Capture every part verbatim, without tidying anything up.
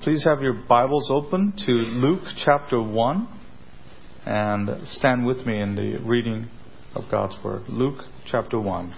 Please have your Bibles open to Luke chapter one and stand with me in the reading of God's Word. Luke chapter one.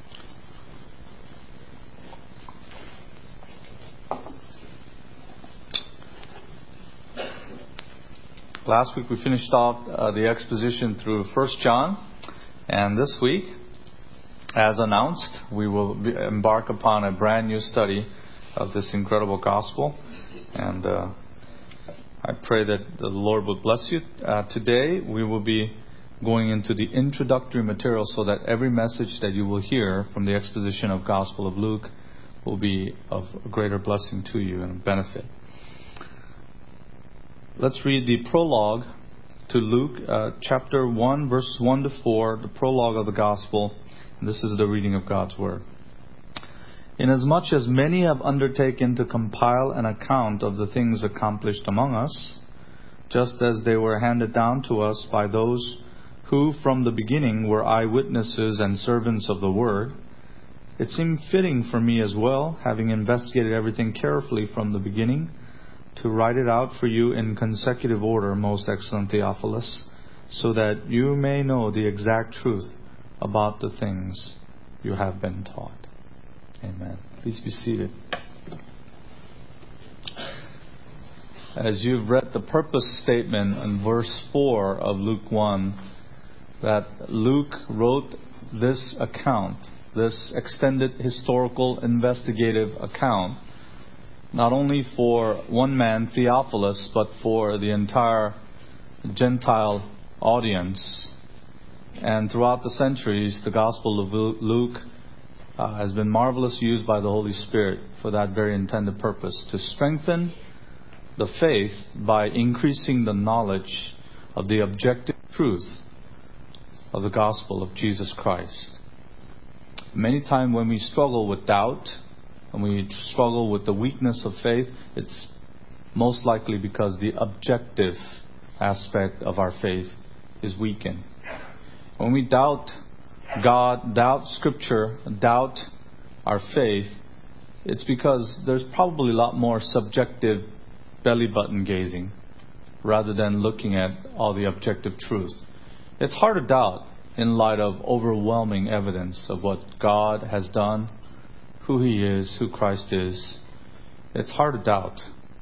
Last week we finished off uh, the exposition through First John, and this week, as announced, we will be, embark upon a brand new study of this incredible gospel. And uh, I pray that the Lord will bless you. Uh, today we will be going into the introductory material so that every message that you will hear from the exposition of Gospel of Luke will be of greater blessing to you and benefit. Let's read the prologue to Luke uh, chapter one, verses one to four, the prologue of the Gospel. And this is the reading of God's Word. Inasmuch as many have undertaken to compile an account of the things accomplished among us, just as they were handed down to us by those who from the beginning were eyewitnesses and servants of the Word, it seemed fitting for me as well, having investigated everything carefully from the beginning, to write it out for you in consecutive order, most excellent Theophilus, so that you may know the exact truth about the things you have been taught. Amen. Please be seated. As you've read the purpose statement in verse four of Luke one, that Luke wrote this account, this extended historical investigative account, not only for one man, Theophilus, but for the entire Gentile audience. And throughout the centuries, the Gospel of Luke Uh, has been marvelously used by the Holy Spirit for that very intended purpose, to strengthen the faith by increasing the knowledge of the objective truth of the gospel of Jesus Christ. Many times when we struggle with doubt, and we struggle with the weakness of faith, it's most likely because the objective aspect of our faith is weakened. When we doubt God, doubt Scripture, doubt our faith, it's because there's probably a lot more subjective belly button gazing rather than looking at all the objective truth. It's hard to doubt in light of overwhelming evidence of what God has done, who He is, who Christ is. It's hard to doubt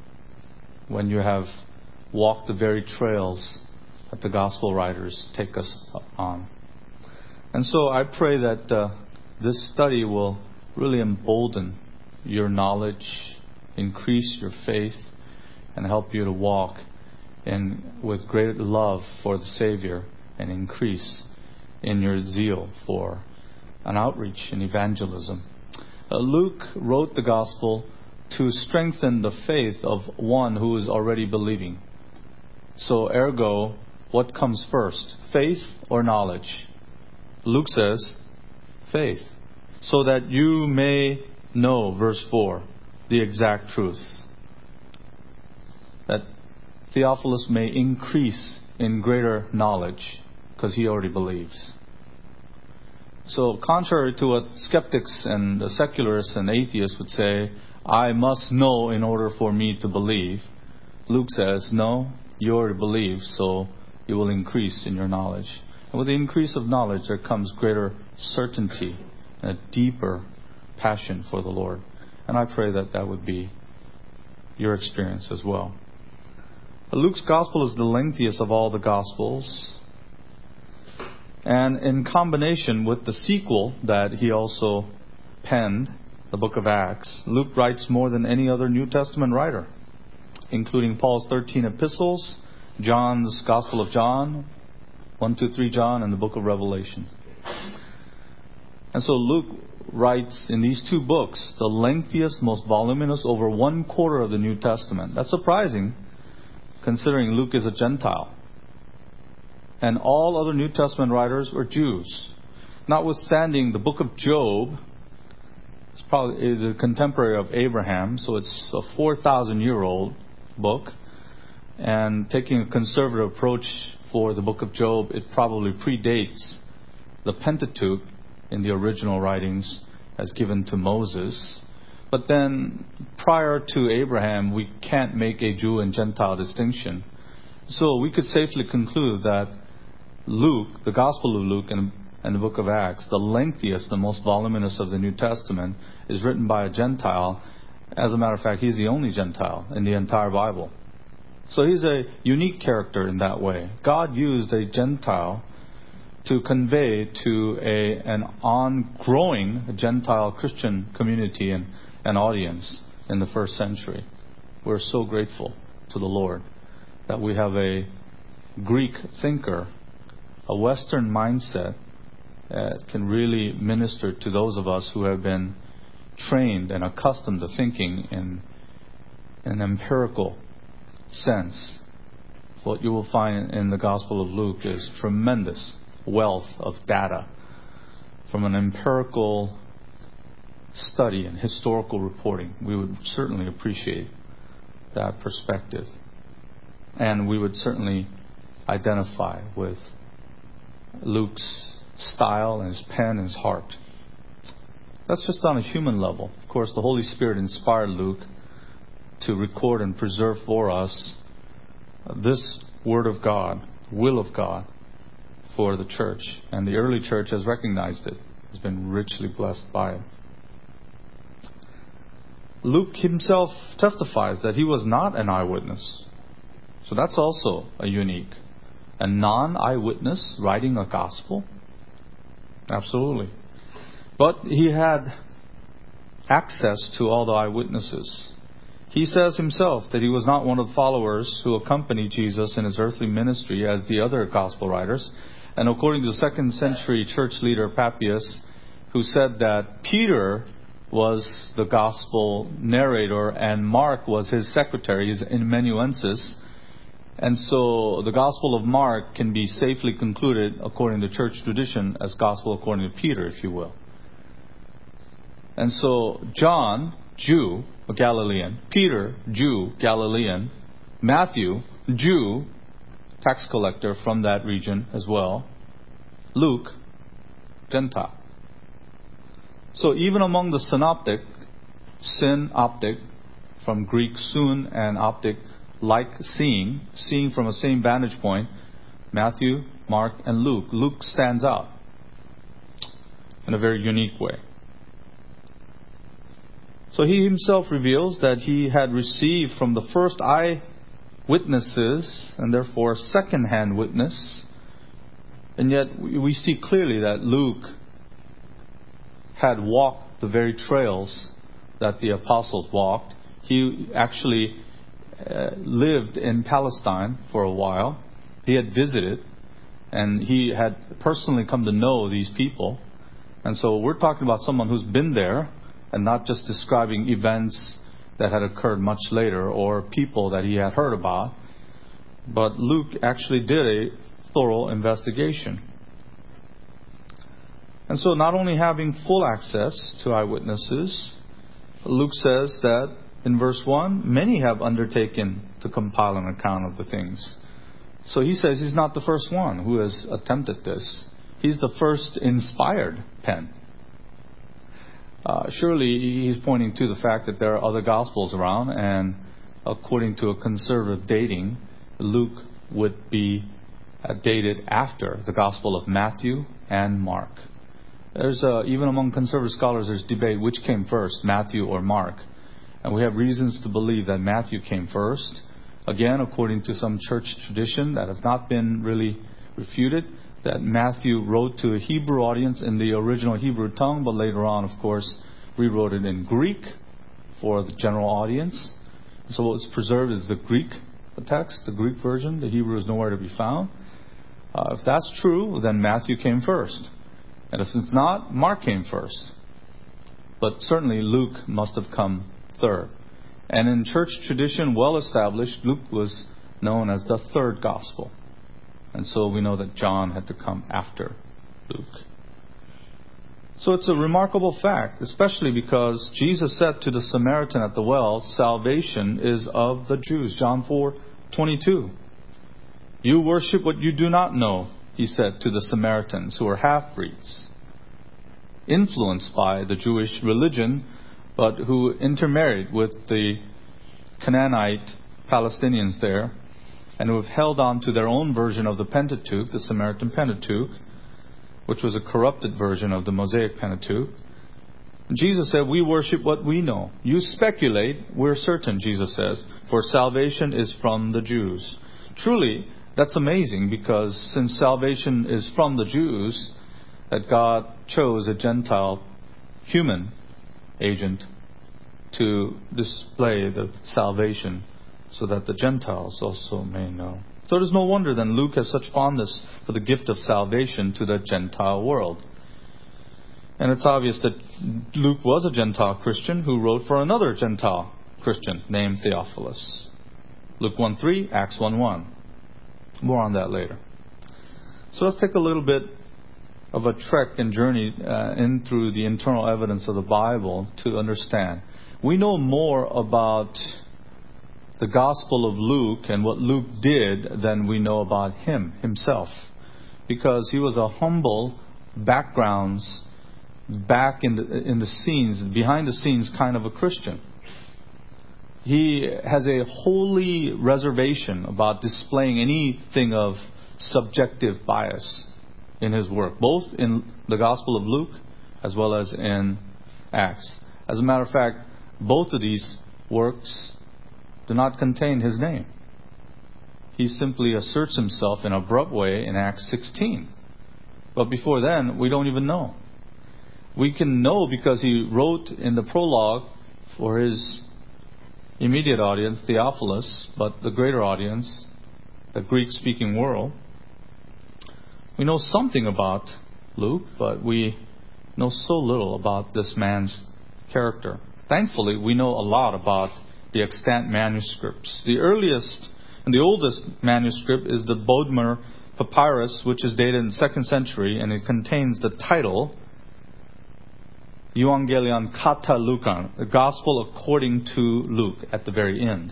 when you have walked the very trails that the gospel writers take us on. And so I pray that uh, this study will really embolden your knowledge, increase your faith, and help you to walk in with great love for the Savior and increase in your zeal for an outreach and evangelism. Uh, Luke wrote the gospel to strengthen the faith of one who is already believing. So ergo, what comes first, faith or knowledge? Luke says, faith, so that you may know, verse four, the exact truth. That Theophilus may increase in greater knowledge, because he already believes. So contrary to what skeptics and the secularists and atheists would say, I must know in order for me to believe, Luke says, no, you already believe, so you will increase in your knowledge. And with the increase of knowledge, there comes greater certainty and a deeper passion for the Lord. And I pray that that would be your experience as well. Luke's gospel is the lengthiest of all the gospels. And in combination with the sequel that he also penned, the book of Acts, Luke writes more than any other New Testament writer, including Paul's thirteen epistles, John's Gospel of John, one, two, three John, and the book of Revelation. And so Luke writes in these two books the lengthiest, most voluminous, over one quarter of the New Testament. That's surprising, considering Luke is a Gentile. And all other New Testament writers were Jews. Notwithstanding, the book of Job is probably the contemporary of Abraham, so it's a four thousand year old book. And taking a conservative approach for the book of Job, it probably predates the Pentateuch in the original writings as given to Moses. But then, prior to Abraham, we can't make a Jew and Gentile distinction. So we could safely conclude that Luke, the Gospel of Luke and, and the book of Acts, the lengthiest, the most voluminous of the New Testament, is written by a Gentile. As a matter of fact, he's the only Gentile in the entire Bible. So he's a unique character in that way. God used a Gentile to convey to a an on-growing Gentile Christian community and, and audience in the first century. We're so grateful to the Lord that we have a Greek thinker, a Western mindset that can really minister to those of us who have been trained and accustomed to thinking in an empirical sense. What you will find in the Gospel of Luke is tremendous wealth of data from an empirical study and historical reporting. We would certainly appreciate that perspective. And we would certainly identify with Luke's style and his pen and his heart. That's just on a human level. Of course, the Holy Spirit inspired Luke to record and preserve for us this Word of God, will of God, for the church. And the early church has recognized it, has been richly blessed by it. Luke himself testifies that he was not an eyewitness. So that's also a unique. A non-eyewitness writing a gospel? Absolutely. But he had access to all the eyewitnesses. He says himself that he was not one of the followers who accompanied Jesus in his earthly ministry as the other gospel writers. And according to the second century church leader Papias, who said that Peter was the gospel narrator and Mark was his secretary, his amanuensis. And so the Gospel of Mark can be safely concluded, according to church tradition, as Gospel according to Peter, if you will. And so John, Jew, a Galilean. Peter, Jew, Galilean. Matthew, Jew, tax collector from that region as well. Luke, Gentile. So even among the synoptic, synoptic, from Greek sun and optic, like seeing, seeing from the same vantage point, Matthew, Mark, and Luke. Luke stands out in a very unique way. So he himself reveals that he had received from the first eyewitnesses, and therefore a second-hand witness. And yet we see clearly that Luke had walked the very trails that the apostles walked. He actually uh, lived in Palestine for a while. He had visited, and he had personally come to know these people. And so we're talking about someone who's been there and not just describing events that had occurred much later or people that he had heard about. But Luke actually did a thorough investigation. And so not only having full access to eyewitnesses, Luke says that in verse one, many have undertaken to compile an account of the things. So he says he's not the first one who has attempted this. He's the first inspired pen. Uh, surely he's pointing to the fact that there are other Gospels around, and according to a conservative dating, Luke would be uh, dated after the Gospel of Matthew and Mark. There's uh, even among conservative scholars, there's debate which came first, Matthew or Mark. And we have reasons to believe that Matthew came first. Again, according to some church tradition that has not been really refuted, that Matthew wrote to a Hebrew audience in the original Hebrew tongue, but later on, of course, rewrote it in Greek for the general audience. So what's preserved is the Greek text, the Greek version. The Hebrew is nowhere to be found. Uh, if that's true, then Matthew came first. And if it's not, Mark came first. But certainly Luke must have come third. And in church tradition, well established, Luke was known as the third gospel. And so we know that John had to come after Luke. So it's a remarkable fact, especially because Jesus said to the Samaritan at the well, salvation is of the Jews. John four twenty-two. You worship what you do not know, he said to the Samaritans, who are half-breeds, influenced by the Jewish religion, but who intermarried with the Canaanite Palestinians there, and who have held on to their own version of the Pentateuch, the Samaritan Pentateuch, which was a corrupted version of the Mosaic Pentateuch. Jesus said, we worship what we know. You speculate, we're certain, Jesus says, for salvation is from the Jews. Truly, that's amazing, because since salvation is from the Jews, that God chose a Gentile human agent to display the salvation so that the Gentiles also may know. So it is no wonder then Luke has such fondness for the gift of salvation to the Gentile world. And it's obvious that Luke was a Gentile Christian who wrote for another Gentile Christian named Theophilus. Luke one three, Acts one one. More on that later. So let's take a little bit of a trek and journey uh, in through the internal evidence of the Bible to understand. We know more about the Gospel of Luke and what Luke did than we know about him himself, because he was a humble backgrounds back in the in the scenes, behind the scenes kind of a Christian. He has a holy reservation about displaying anything of subjective bias in his work, both in the Gospel of Luke as well as in Acts. As a matter of fact, both of these works do not contain his name. He simply asserts himself in an abrupt way in Acts sixteen. But before then, we don't even know. We can know because he wrote in the prologue for his immediate audience, Theophilus, but the greater audience, the Greek-speaking world. We know something about Luke, but we know so little about this man's character. Thankfully, we know a lot about the extant manuscripts. The earliest and the oldest manuscript is the Bodmer Papyrus, which is dated in the second century, and it contains the title Euangelion Kata Lukan, the Gospel according to Luke, at the very end.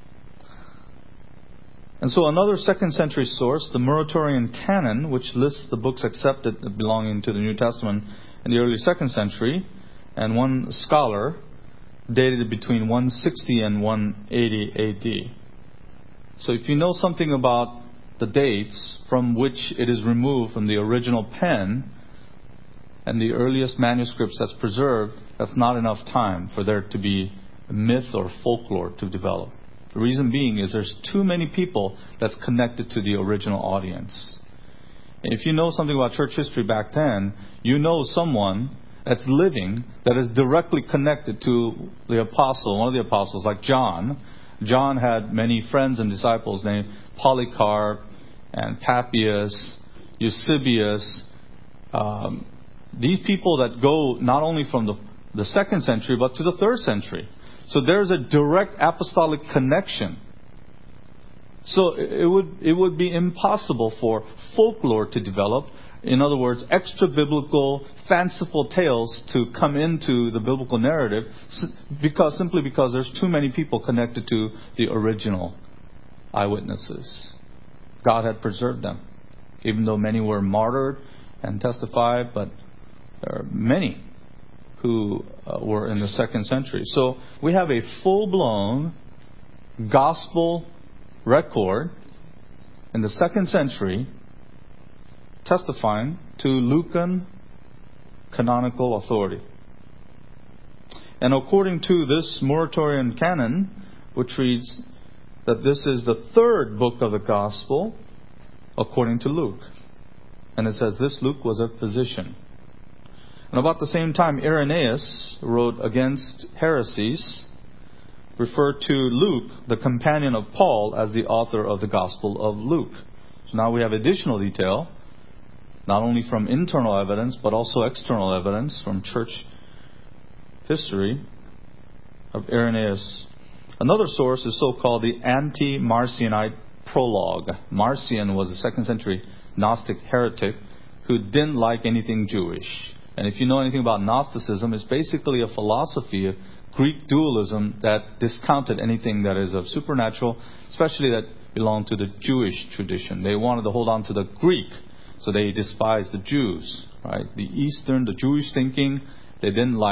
And so another second century source, the Muratorian Canon, which lists the books accepted belonging to the New Testament in the early second century, and one scholar dated between one sixty and one eighty A D. So if you know something about the dates from which it is removed from the original pen and the earliest manuscripts that's preserved, that's not enough time for there to be a myth or folklore to develop. The reason being is there's too many people that's connected to the original audience. And if you know something about church history back then, you know someone that's living that is directly connected to the apostle, one of the apostles, like John. John had many friends and disciples named Polycarp and Papias, Eusebius. Um, these people that go not only from the, the second century, but to the third century. So there's a direct apostolic connection. So it would it would be impossible for folklore to develop. In other words, extra biblical, fanciful tales to come into the biblical narrative, because simply because there's too many people connected to the original eyewitnesses. God had preserved them, even though many were martyred and testified, but there are many who uh, were in the second century. So we have a full-blown gospel record in the second century testifying to Lucan canonical authority. And according to this Muratorian Canon, which reads that this is the third book of the gospel according to Luke. And it says this Luke was a physician. And about the same time, Irenaeus wrote Against Heresies, referred to Luke, the companion of Paul, as the author of the Gospel of Luke. So now we have additional detail, not only from internal evidence, but also external evidence from church history of Irenaeus. Another source is so-called the Anti-Marcionite Prologue. Marcion was a second century Gnostic heretic who didn't like anything Jewish. And if you know anything about Gnosticism, it's basically a philosophy of Greek dualism that discounted anything that is of supernatural, especially that belonged to the Jewish tradition. They wanted to hold on to the Greek, so they despised the Jews, right? The Eastern, the Jewish thinking, they didn't like.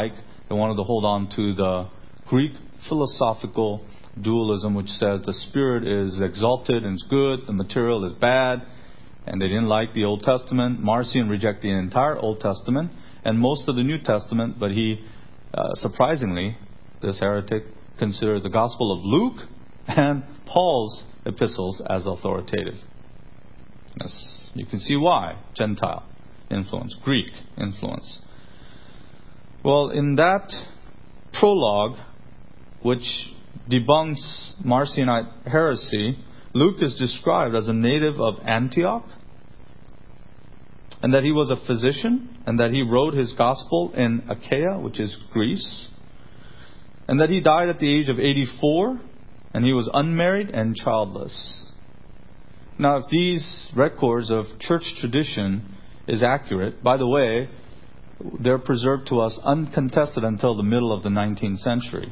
They wanted to hold on to the Greek philosophical dualism, which says the spirit is exalted and is good, the material is bad, and they didn't like the Old Testament. Marcion rejected the entire Old Testament and most of the New Testament, but he, uh, surprisingly, this heretic considered the Gospel of Luke and Paul's epistles as authoritative. Yes, you can see why. Gentile influence, Greek influence. Well, in that prologue, which debunks Marcionite heresy, Luke is described as a native of Antioch, and that he was a physician, and that he wrote his gospel in Achaia, which is Greece, and that he died at the age of eighty-four, and he was unmarried and childless. Now, if these records of church tradition is accurate, by the way, they're preserved to us uncontested until the middle of the nineteenth century.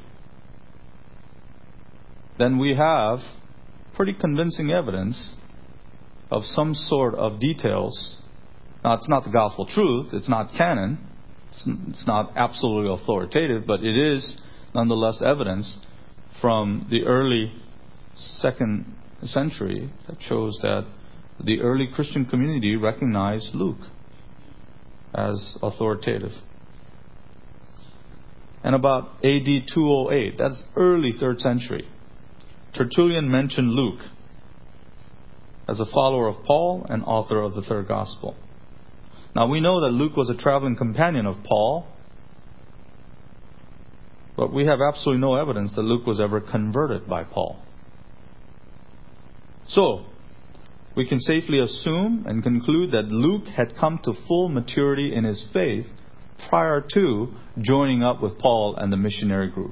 Then we have pretty convincing evidence of some sort of details. Now, it's not the gospel truth, it's not canon, it's not absolutely authoritative, but it is nonetheless evidence from the early second century that shows that the early Christian community recognized Luke as authoritative. And about A D two oh eight, that's early third century, Tertullian mentioned Luke as a follower of Paul and author of the third gospel. Now, we know that Luke was a traveling companion of Paul, but we have absolutely no evidence that Luke was ever converted by Paul. So, we can safely assume and conclude that Luke had come to full maturity in his faith prior to joining up with Paul and the missionary group.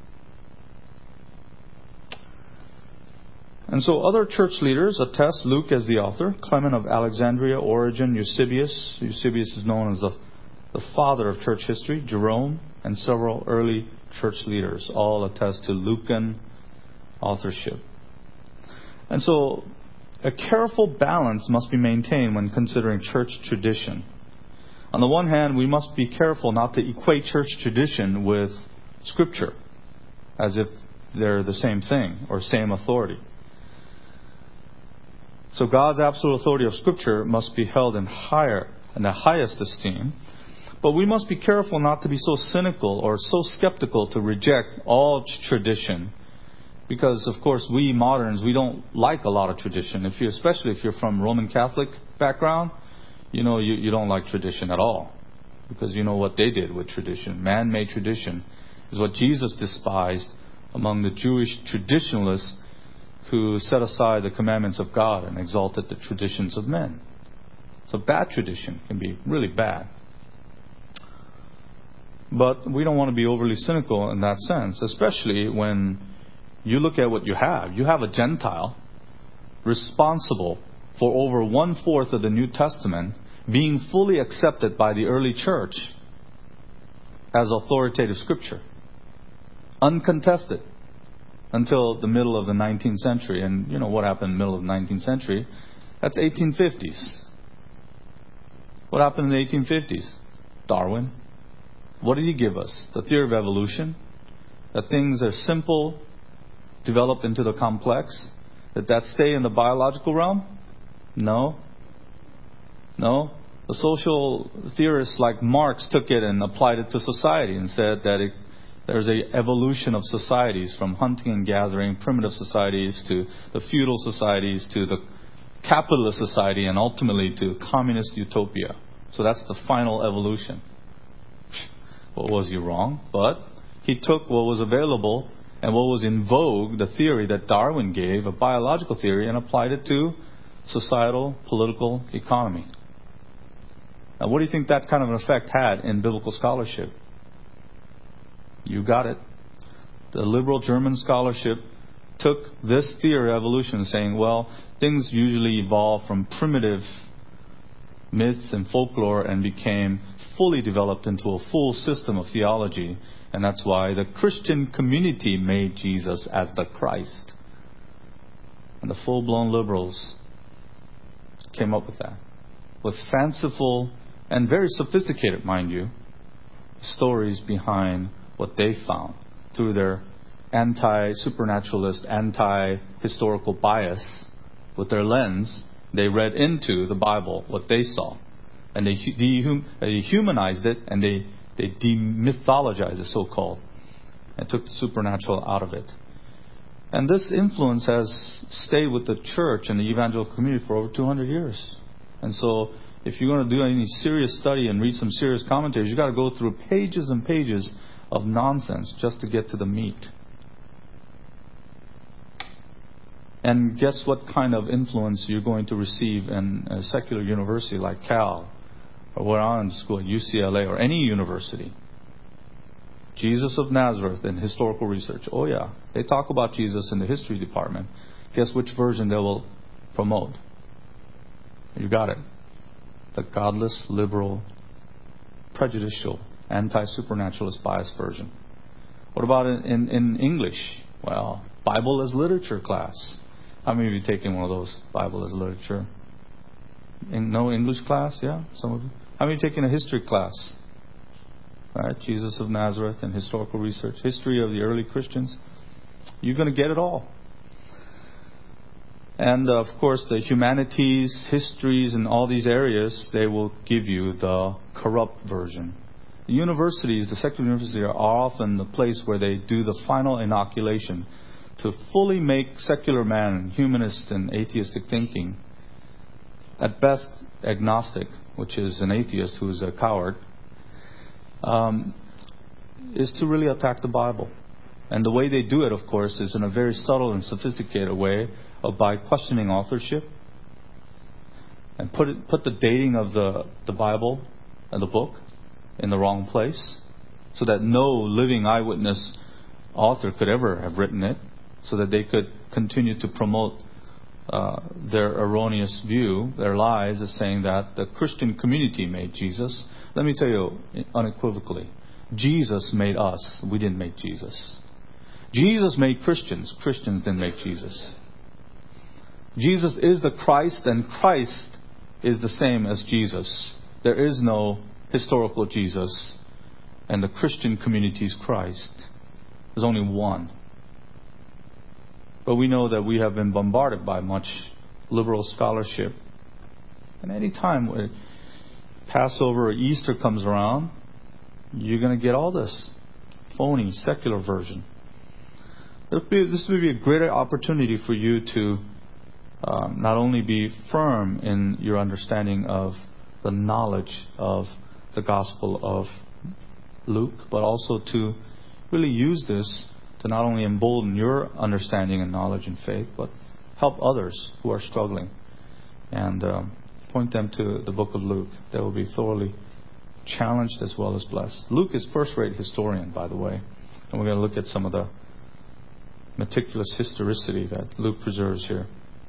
And so other church leaders attest Luke as the author. Clement of Alexandria, Origen, Eusebius. Eusebius is known as the, the father of church history. Jerome and several early church leaders all attest to Lucan authorship. And so a careful balance must be maintained when considering church tradition. On the one hand, we must be careful not to equate church tradition with Scripture, as if they're the same thing or same authority. So God's absolute authority of Scripture must be held in higher, in the highest esteem. But we must be careful not to be so cynical or so skeptical to reject all tradition. Because, of course, we moderns, we don't like a lot of tradition. If you, especially if you're from Roman Catholic background, you know you, you don't like tradition at all. Because you know what they did with tradition. Man-made tradition is what Jesus despised among the Jewish traditionalists who set aside the commandments of God and exalted the traditions of men. So bad tradition can be really bad. But we don't want to be overly cynical in that sense, especially when you look at what you have. You have a Gentile responsible for over one-fourth of the New Testament being fully accepted by the early church as authoritative Scripture. Uncontested. Until the middle of the nineteenth century. And you know what happened in the middle of the nineteenth century? That's eighteen fifties. What happened in the eighteen fifties? Darwin. What did he give us? The theory of evolution. That things are simple, develop into the complex. Did that stay in the biological realm? No. No. The social theorists like Marx took it and applied it to society and said that it There's an evolution of societies from hunting and gathering, primitive societies, to the feudal societies, to the capitalist society, and ultimately to communist utopia. So that's the final evolution. What was he wrong? But he took what was available and what was in vogue, the theory that Darwin gave, a biological theory, and applied it to societal, political, economy. Now, what do you think that kind of an effect had in biblical scholarship? You got it. The liberal German scholarship took this theory of evolution, saying, well, things usually evolve from primitive myth and folklore and became fully developed into a full system of theology. And that's why the Christian community made Jesus as the Christ. And the full-blown liberals came up with that. With fanciful and very sophisticated, mind you, stories behind what they found through their anti-supernaturalist, anti-historical bias. With their lens, they read into the Bible what they saw. And they, dehum- they humanized it, and they, they demythologized it, so-called, and took the supernatural out of it. And this influence has stayed with the church and the evangelical community for over two hundred years. And so, if you're going to do any serious study and read some serious commentaries, you've got to go through pages and pages of nonsense just to get to the meat. And guess what kind of influence you're going to receive in a secular university like Cal, or where I'm in school, U C L A, or any university. Jesus of Nazareth in historical research. Oh yeah, they talk about Jesus in the history department. Guess which version they will promote? You got it. The godless, liberal, prejudicial, anti-supernaturalist bias version. What about in, in, in English? Well, Bible as literature class. How many of you taking one of those, Bible as literature? In, no English class? Yeah, some of you. How many taking a history class? All right, Jesus of Nazareth and historical research, history of the early Christians. You're going to get it all. And uh, of course, the humanities, histories, and all these areas, they will give you the corrupt version. The universities, the secular universities, are often the place where they do the final inoculation to fully make secular man humanist and atheistic thinking, at best agnostic, which is an atheist who is a coward, um, is to really attack the Bible. And the way they do it, of course, is in a very subtle and sophisticated way of by questioning authorship and put it, put the dating of the, the Bible and the book in the wrong place so that no living eyewitness author could ever have written it, so that they could continue to promote uh, their erroneous view, their lies, as saying that the Christian community made Jesus. Let me tell you unequivocally, Jesus made us. We didn't make Jesus. Jesus made Christians. Christians didn't make Jesus. Jesus is the Christ, and Christ is the same as Jesus. There is no historical Jesus, and the Christian community's Christ. There's only one. But we know that we have been bombarded by much liberal scholarship. And any time when Passover or Easter comes around, you're going to get all this phony, secular version. This would be a great opportunity for you to um, not only be firm in your understanding of the knowledge of the Gospel of Luke, but also to really use this to not only embolden your understanding and knowledge and faith, but help others who are struggling, and um, point them to the book of Luke. They will be thoroughly challenged as well as blessed. Luke is first-rate historian, by the way, and we're going to look at some of the meticulous historicity that Luke preserves here.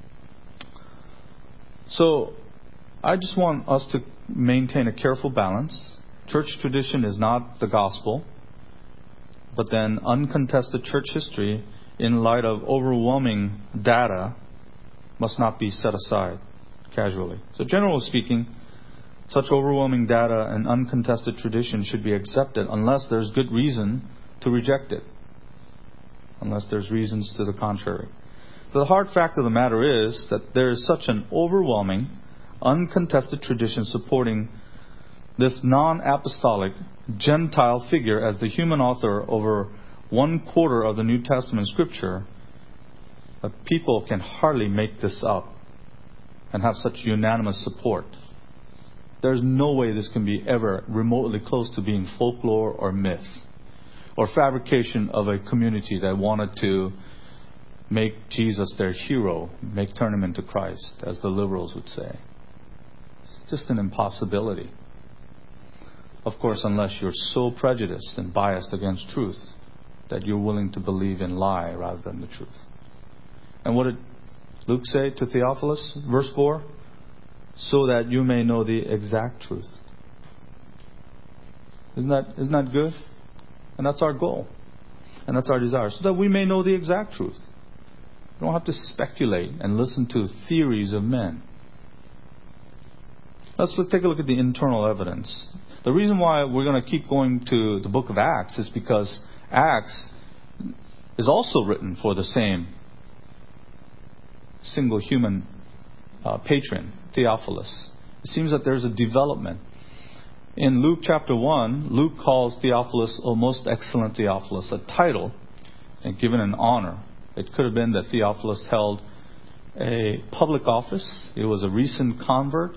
So, I just want us to maintain a careful balance. Church tradition is not the gospel, but then uncontested church history, in light of overwhelming data, must not be set aside casually. So generally speaking, such overwhelming data and uncontested tradition should be accepted unless there's good reason to reject it. Unless there's reasons to the contrary. The hard fact of the matter is that there is such an overwhelming, uncontested tradition supporting this non-apostolic Gentile figure as the human author over one quarter of the New Testament Scripture, that people can hardly make this up and have such unanimous support. There's no way this can be ever remotely close to being folklore or myth or fabrication of a community that wanted to make Jesus their hero, make turn him into Christ, as the liberals would say. It's just an impossibility. Of course, unless you're so prejudiced and biased against truth that you're willing to believe in lie rather than the truth. And what did Luke say to Theophilus? Verse four, so that you may know the exact truth. Isn't that, isn't that good? And that's our goal. And that's our desire. So that we may know the exact truth. We don't have to speculate and listen to theories of men. Let's look, take a look at the internal evidence. The reason why we're going to keep going to the book of Acts is because Acts is also written for the same single human uh, patron, Theophilus. It seems that there's a development. In Luke chapter one, Luke calls Theophilus, "O most excellent Theophilus," a title and given an honor. It could have been that Theophilus held a public office. He was a recent convert.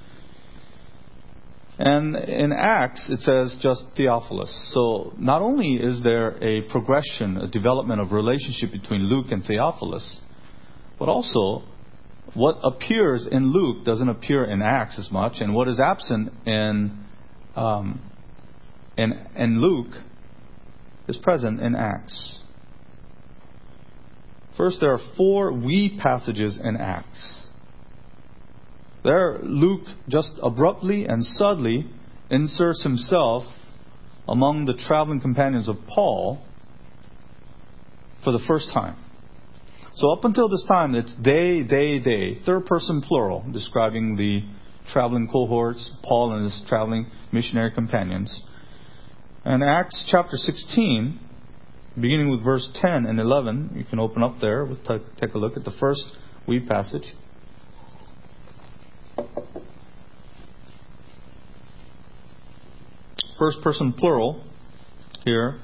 And in Acts, it says just Theophilus. So not only is there a progression, a development of relationship between Luke and Theophilus, but also what appears in Luke doesn't appear in Acts as much, and what is absent in um, in, in Luke is present in Acts. First, there are four we passages in Acts. There, Luke just abruptly and subtly inserts himself among the traveling companions of Paul for the first time. So up until this time, it's they, they, they, third person plural, describing the traveling cohorts, Paul and his traveling missionary companions. And Acts chapter sixteen, beginning with verse ten and eleven, you can open up there, we'll t- take a look at the first we passage. First person plural here.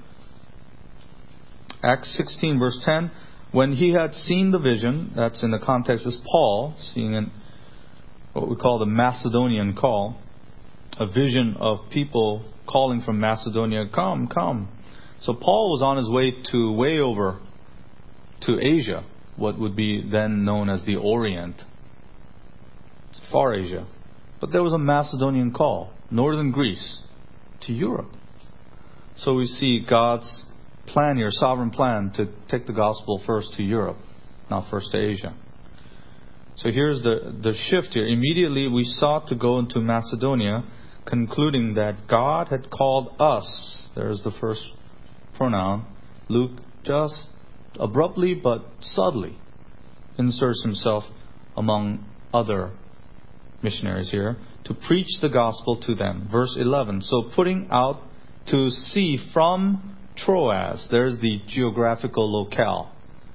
Acts sixteen verse ten. When he had seen the vision, that's in the context is Paul seeing in what we call the Macedonian call, a vision of people calling from Macedonia, come, come. So Paul was on his way to way over to Asia, what would be then known as the Orient. It's far Asia. But there was a Macedonian call, northern Greece, to Europe. So we see God's plan here, sovereign plan, to take the gospel first to Europe, not first to Asia. So here's the, the shift here. Immediately we sought to go into Macedonia, concluding that God had called us. There's the first pronoun. Luke just abruptly but subtly inserts himself among other missionaries here to preach the gospel to them. Verse eleven. So putting out to sea from Troas, there's the geographical locale.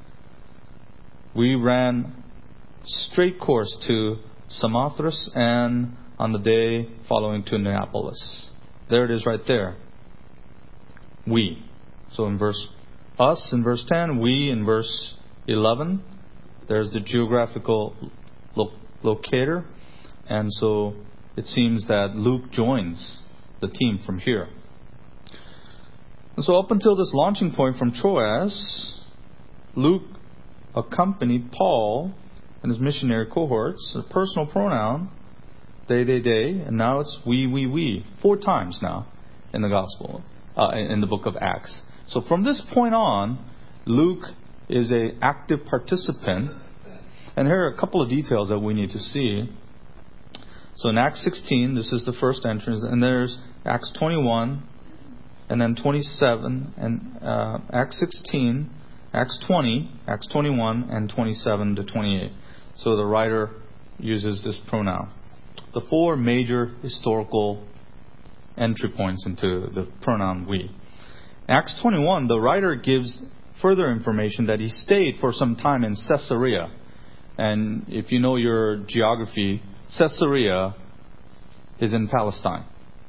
We ran straight course to Samothrace and on the day following to Neapolis. There it is right there. We. So in verse us in verse ten, we in verse eleven, there's the geographical lo- locator. And so it seems that Luke joins the team from here. And so up until this launching point from Troas, Luke accompanied Paul and his missionary cohorts, a personal pronoun, they, they, they, and now it's we, we, we, four times now in the gospel, uh, in the book of Acts. So from this point on, Luke is an active participant. And here are a couple of details that we need to see. So in Acts sixteen, this is the first entrance, and there's Acts twenty-one, and then twenty-seven, and uh, Acts sixteen, Acts twenty, Acts twenty-one, and twenty-seven to twenty-eight. So the writer uses this pronoun. The four major historical entry points into the pronoun we. Acts twenty-one, the writer gives further information that he stayed for some time in Caesarea. And if you know your geography, Caesarea is in Palestine.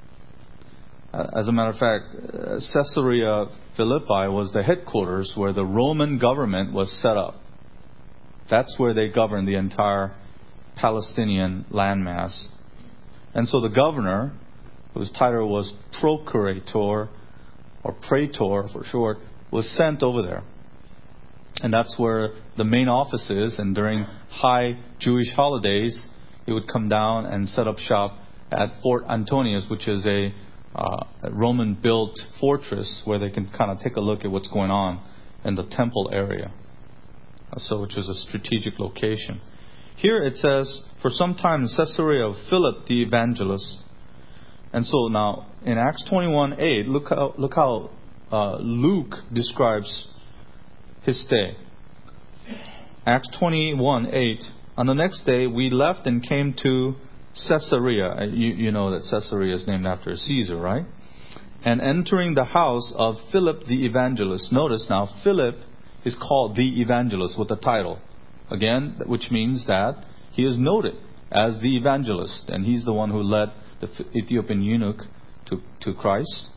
As a matter of fact, Caesarea Philippi was the headquarters where the Roman government was set up. That's where they governed the entire Palestinian landmass. And so the governor, whose title was procurator, or praetor for short, was sent over there. And that's where the main office is. And during high Jewish holidays, he would come down and set up shop at Fort Antonius, which is a, uh, a Roman-built fortress where they can kind of take a look at what's going on in the temple area. So, which is a strategic location. Here it says, for some time in Caesarea of Philip the evangelist. And so now, in Acts twenty-one eight, look how, look how uh, Luke describes his stay. Acts twenty-one eight. On the next day, we left and came to Caesarea. You, you know that Caesarea is named after Caesar, right? And entering the house of Philip the evangelist. Notice now, Philip is called the evangelist with a title. Again, which means that he is noted as the evangelist. And he's the one who led the Ethiopian eunuch to, to Christ.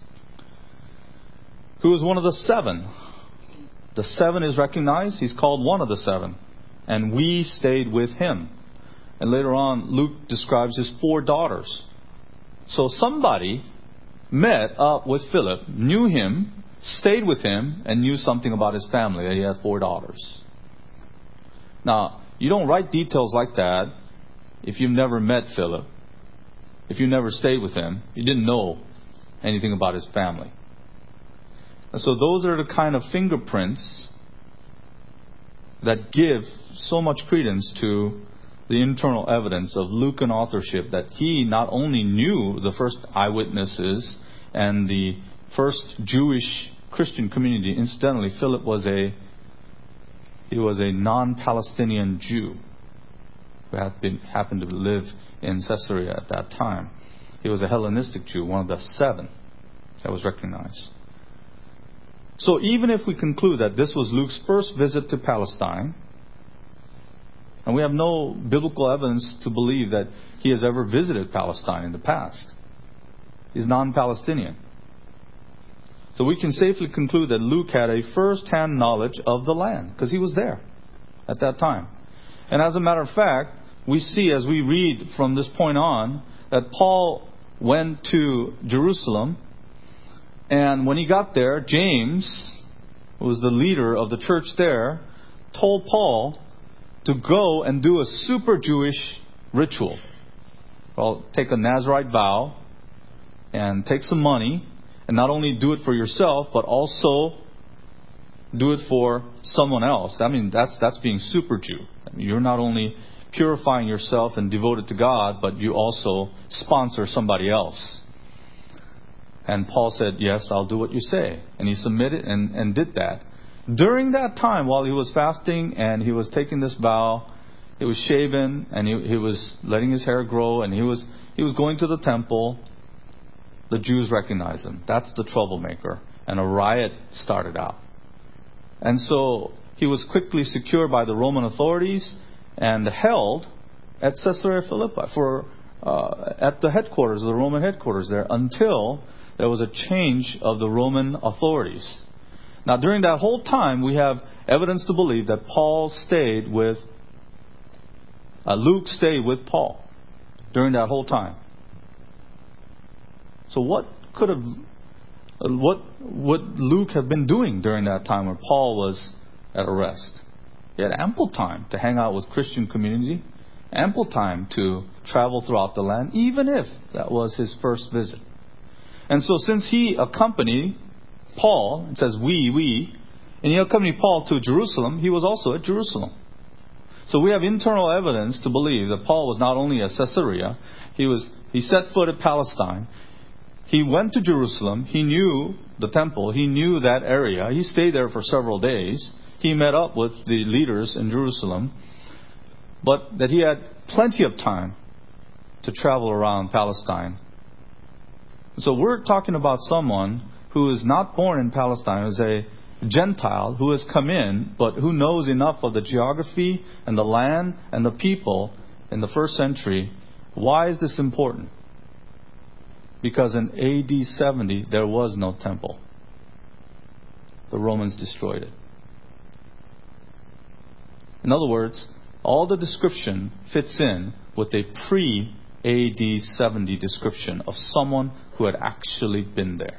Who is one of the seven. The seven is recognized. He's called one of the seven. And we stayed with him. And later on, Luke describes his four daughters. So somebody met up with Philip, knew him, stayed with him, and knew something about his family, that he had four daughters. Now, you don't write details like that if you've never met Philip. If you never stayed with him, you didn't know anything about his family. And so those are the kind of fingerprints that give so much credence to the internal evidence of Lucan authorship, that he not only knew the first eyewitnesses and the first Jewish Christian community. Incidentally, Philip was a he was a non-Palestinian Jew who had been, happened to live in Caesarea at that time. He was a Hellenistic Jew, one of the seven that was recognized. So even if we conclude that this was Luke's first visit to Palestine, and we have no biblical evidence to believe that he has ever visited Palestine in the past. He's non-Palestinian. So we can safely conclude that Luke had a first-hand knowledge of the land, because he was there at that time. And as a matter of fact, we see as we read from this point on that Paul went to Jerusalem, and when he got there, James, who was the leader of the church there, told Paul to go and do a super Jewish ritual. Well, take a Nazirite vow and take some money, and not only do it for yourself, but also do it for someone else. I mean, that's that's being super Jew. I mean, you're not only purifying yourself and devoted to God, but you also sponsor somebody else. And Paul said, yes, I'll do what you say. And he submitted and, and did that. During that time, while he was fasting and he was taking this vow, he was shaven and he, he was letting his hair grow, and he was he was going to the temple. The Jews recognized him. That's the troublemaker. And a riot started out. And so he was quickly secured by the Roman authorities and held at Caesarea Philippi for uh, at the headquarters, the Roman headquarters there, until there was a change of the Roman authorities. Now, during that whole time, we have evidence to believe that Paul stayed with, uh, Luke stayed with Paul during that whole time. So what could have, uh, what would Luke have been doing during that time where Paul was at arrest? He had ample time to hang out with Christian community, ample time to travel throughout the land, even if that was his first visit. And so since he accompanied Paul, it says we, we, and he accompanied Paul to Jerusalem, he was also at Jerusalem. So we have internal evidence to believe that Paul was not only at Caesarea, he was he set foot at Palestine. He went to Jerusalem. He knew the temple. He knew that area. He stayed there for several days. He met up with the leaders in Jerusalem. But that he had plenty of time to travel around Palestine. So we're talking about someone who is not born in Palestine, who is a Gentile who has come in, but who knows enough of the geography and the land and the people in the first century. Why is this important? Because in A D seventy, there was no temple. The Romans destroyed it. In other words, all the description fits in with a pre-A D seventy description of someone who had actually been there.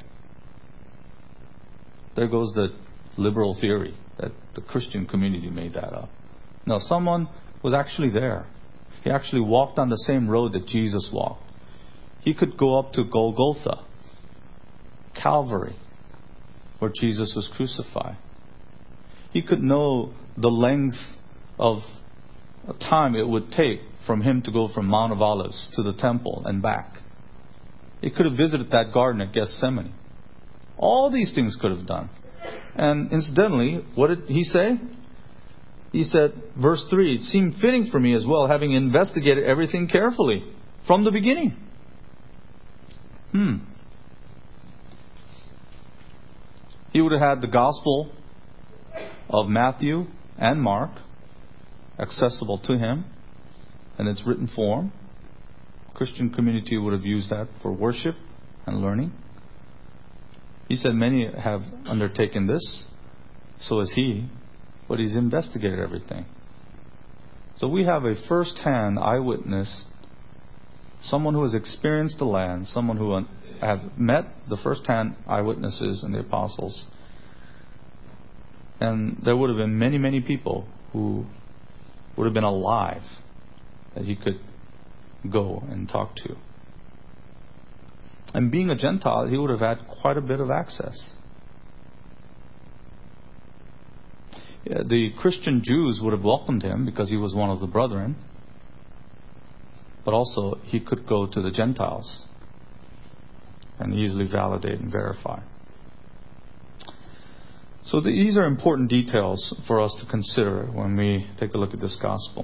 There goes the liberal theory that the Christian community made that up. No, someone was actually there. He actually walked on the same road that Jesus walked. He could go up to Golgotha, Calvary, where Jesus was crucified. He could know the length of time it would take from him to go from Mount of Olives to the temple and back. He could have visited that garden at Gethsemane. All these things could have done. And incidentally, what did he say? He said, verse three, it seemed fitting for me as well, having investigated everything carefully. from the beginning. Hmm. He would have had the Gospel of Matthew and Mark accessible to him in its written form. Christian community would have used that for worship and learning. He said many have undertaken this, so has he, but he's investigated everything. So we have a first-hand eyewitness, someone who has experienced the land, someone who have met the first-hand eyewitnesses and the apostles. And there would have been many, many people who would have been alive that he could go and talk to. And being a Gentile, he would have had quite a bit of access. The Christian Jews would have welcomed him because he was one of the brethren. But also, he could go to the Gentiles and easily validate and verify. So these are important details for us to consider when we take a look at this gospel.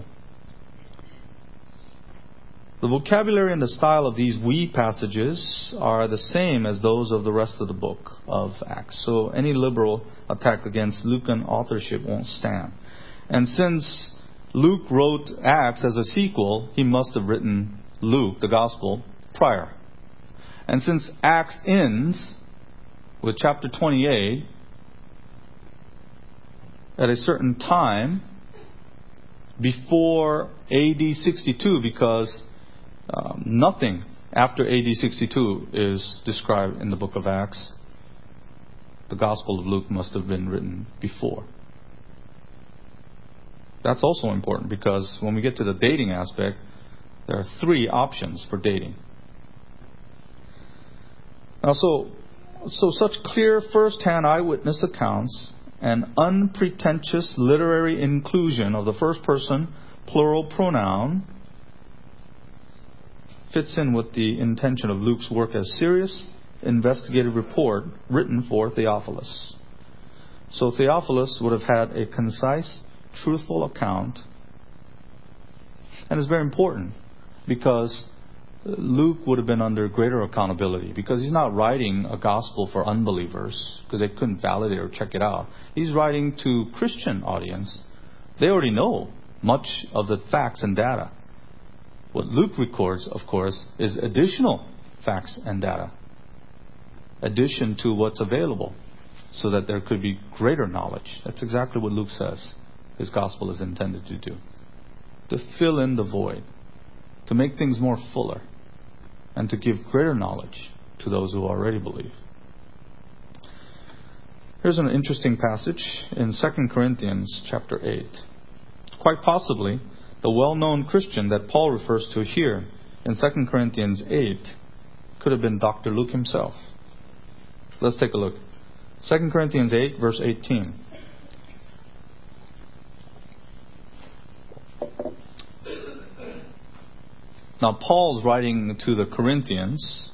The vocabulary and the style of these we passages are the same as those of the rest of the book of Acts. So any liberal attack against Lucan authorship won't stand. And since Luke wrote Acts as a sequel, he must have written Luke, the gospel, prior. And since Acts ends with chapter twenty-eight, at a certain time before A D sixty-two, because um, nothing after A D sixty-two is described in the book of Acts, the Gospel of Luke must have been written before. That's also important because when we get to the dating aspect, there are three options for dating. Now, so, so such clear first-hand eyewitness accounts and unpretentious literary inclusion of the first person plural pronoun fits in with the intention of Luke's work as serious investigative report written for Theophilus. So Theophilus would have had a concise, truthful account. And it's very important because Luke would have been under greater accountability because he's not writing a gospel for unbelievers because they couldn't validate or check it out. He's writing to Christian audience. They already know much of the facts and data. What Luke records, of course, is additional facts and data. Addition to what's available so that there could be greater knowledge. That's exactly what Luke says his gospel is intended to do. To fill in the void. To make things more fuller. And to give greater knowledge to those who already believe. Here's an interesting passage in Second Corinthians chapter eight. Quite possibly, the well-known Christian that Paul refers to here in Second Corinthians eight could have been Doctor Luke himself. Let's take a look. Second Corinthians eight, verse eighteen. Now, Paul's writing to the Corinthians,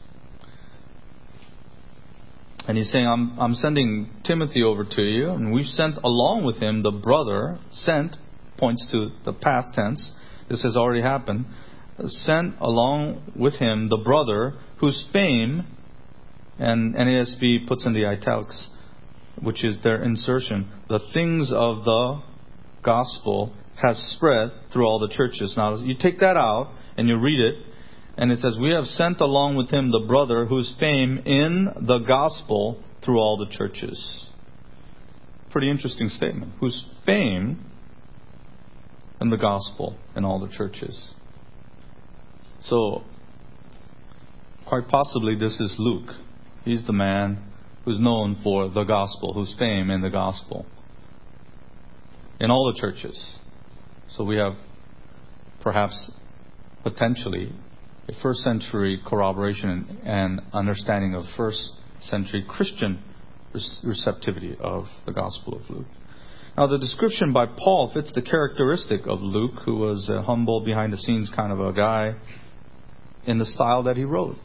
and he's saying, I'm, I'm sending Timothy over to you, and we've sent along with him the brother. Sent points to the past tense. This has already happened. Sent along with him the brother whose fame, and N A S B puts in the italics, which is their insertion, the things of the gospel has spread through all the churches. Now, you take that out, and you read it, and it says, we have sent along with him the brother whose fame in the gospel through all the churches. Pretty interesting statement. Whose fame in the gospel in all the churches. So, quite possibly this is Luke. He's the man who's known for the gospel, whose fame in the gospel in all the churches. So we have perhaps potentially a first century corroboration and understanding of first century Christian receptivity of the Gospel of Luke. Now, the description by Paul fits the characteristic of Luke, who was a humble, behind the scenes kind of a guy, in the style that he wrote.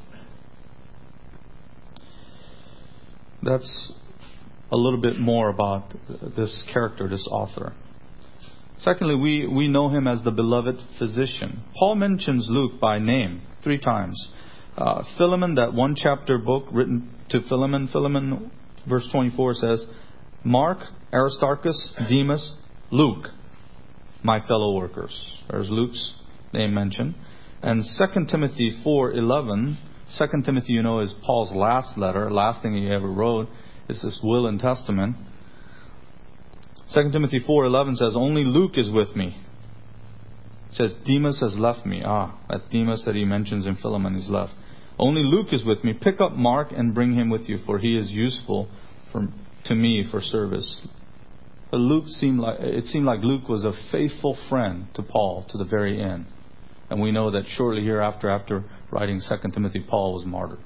That's a little bit more about this character, this author. Secondly, we, we know him as the beloved physician. Paul mentions Luke by name three times. Uh, Philemon, that one chapter book written to Philemon, Philemon, verse twenty-four says, Mark, Aristarchus, Demas, Luke, my fellow workers. There's Luke's name mentioned. And Second Timothy four eleven, Second Timothy, you know, is Paul's last letter, last thing he ever wrote, is this will and testament. Second Timothy four eleven says, only Luke is with me. It says, Demas has left me. Ah, that Demas that he mentions in Philemon is left. Only Luke is with me. Pick up Mark and bring him with you, for he is useful for, to me for service. But Luke seemed like, it seemed like Luke was a faithful friend to Paul to the very end. And we know that shortly hereafter, after writing Second Timothy, Paul was martyred.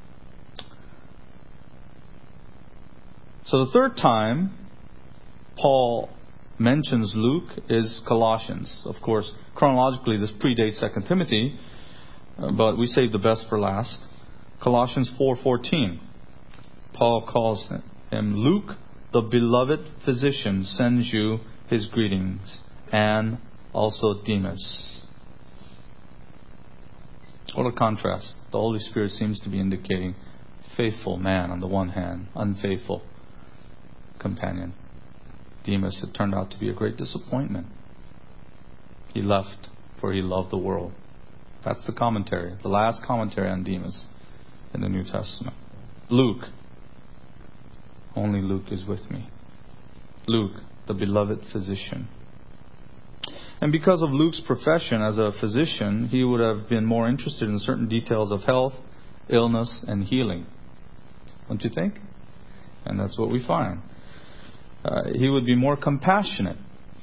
So the third time Paul mentions Luke is Colossians. Of course, chronologically this predates Second Timothy, but we save the best for last. Colossians four fourteen. Paul calls him Luke, the beloved physician, sends you his greetings, and also Demas. What a contrast. The Holy Spirit seems to be indicating faithful man on the one hand, unfaithful companion. Demas, it turned out to be a great disappointment. He left, for he loved the world. That's the commentary, the last commentary on Demas in the New Testament. Luke, only Luke is with me. Luke, the beloved physician. And because of Luke's profession as a physician, he would have been more interested in certain details of health, illness, and healing. Don't you think? And that's what we find. Uh, he would be more compassionate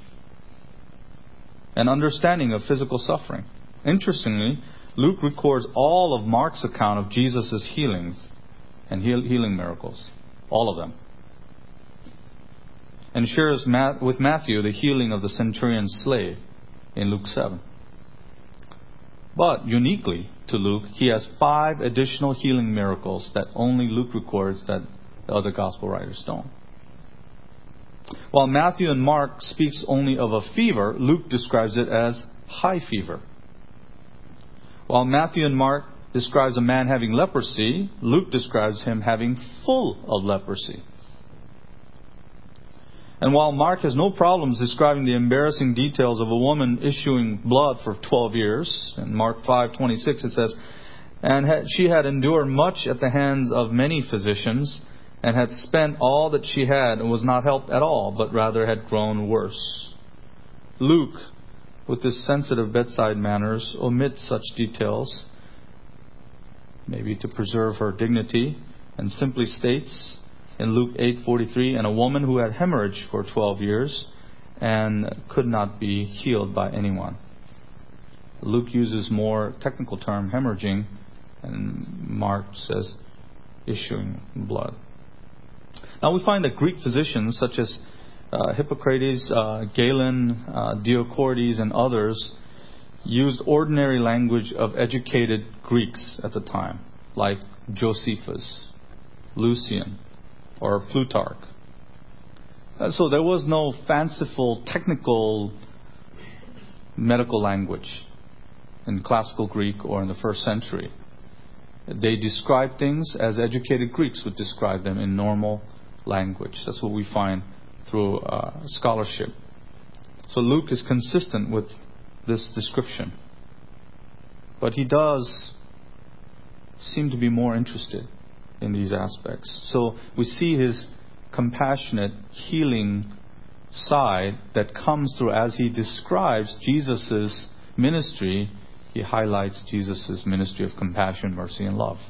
and understanding of physical suffering. Interestingly, Luke records all of Mark's account of Jesus' healings and heal, healing miracles. All of them. And shares with Matthew the healing of the centurion's slave in Luke seven. But uniquely to Luke, he has five additional healing miracles that only Luke records that the other gospel writers don't. While Matthew and Mark speaks only of a fever, Luke describes it as high fever. While Matthew and Mark describes a man having leprosy, Luke describes him having full of leprosy. And while Mark has no problems describing the embarrassing details of a woman issuing blood for twelve years, in Mark five twenty-six it says, and had, she had endured much at the hands of many physicians, and had spent all that she had, and was not helped at all, but rather had grown worse. Luke, with his sensitive bedside manners, omits such details, maybe to preserve her dignity, and simply states in Luke eight forty-three, and a woman who had hemorrhage for twelve years and could not be healed by anyone. Luke uses more technical term, hemorrhaging, and Mark says issuing blood. Now we find that Greek physicians such as uh, Hippocrates, uh, Galen, uh, Dioscorides, and others used ordinary language of educated Greeks at the time, like Josephus, Lucian, or Plutarch. And so there was no fanciful, technical medical language in classical Greek or in the first century. They described things as educated Greeks would describe them in normal language. That's what we find through uh, scholarship. So Luke is consistent with this description. But he does seem to be more interested in these aspects. So we see his compassionate, healing side that comes through as he describes Jesus' ministry. He highlights Jesus' ministry of compassion, mercy, and love.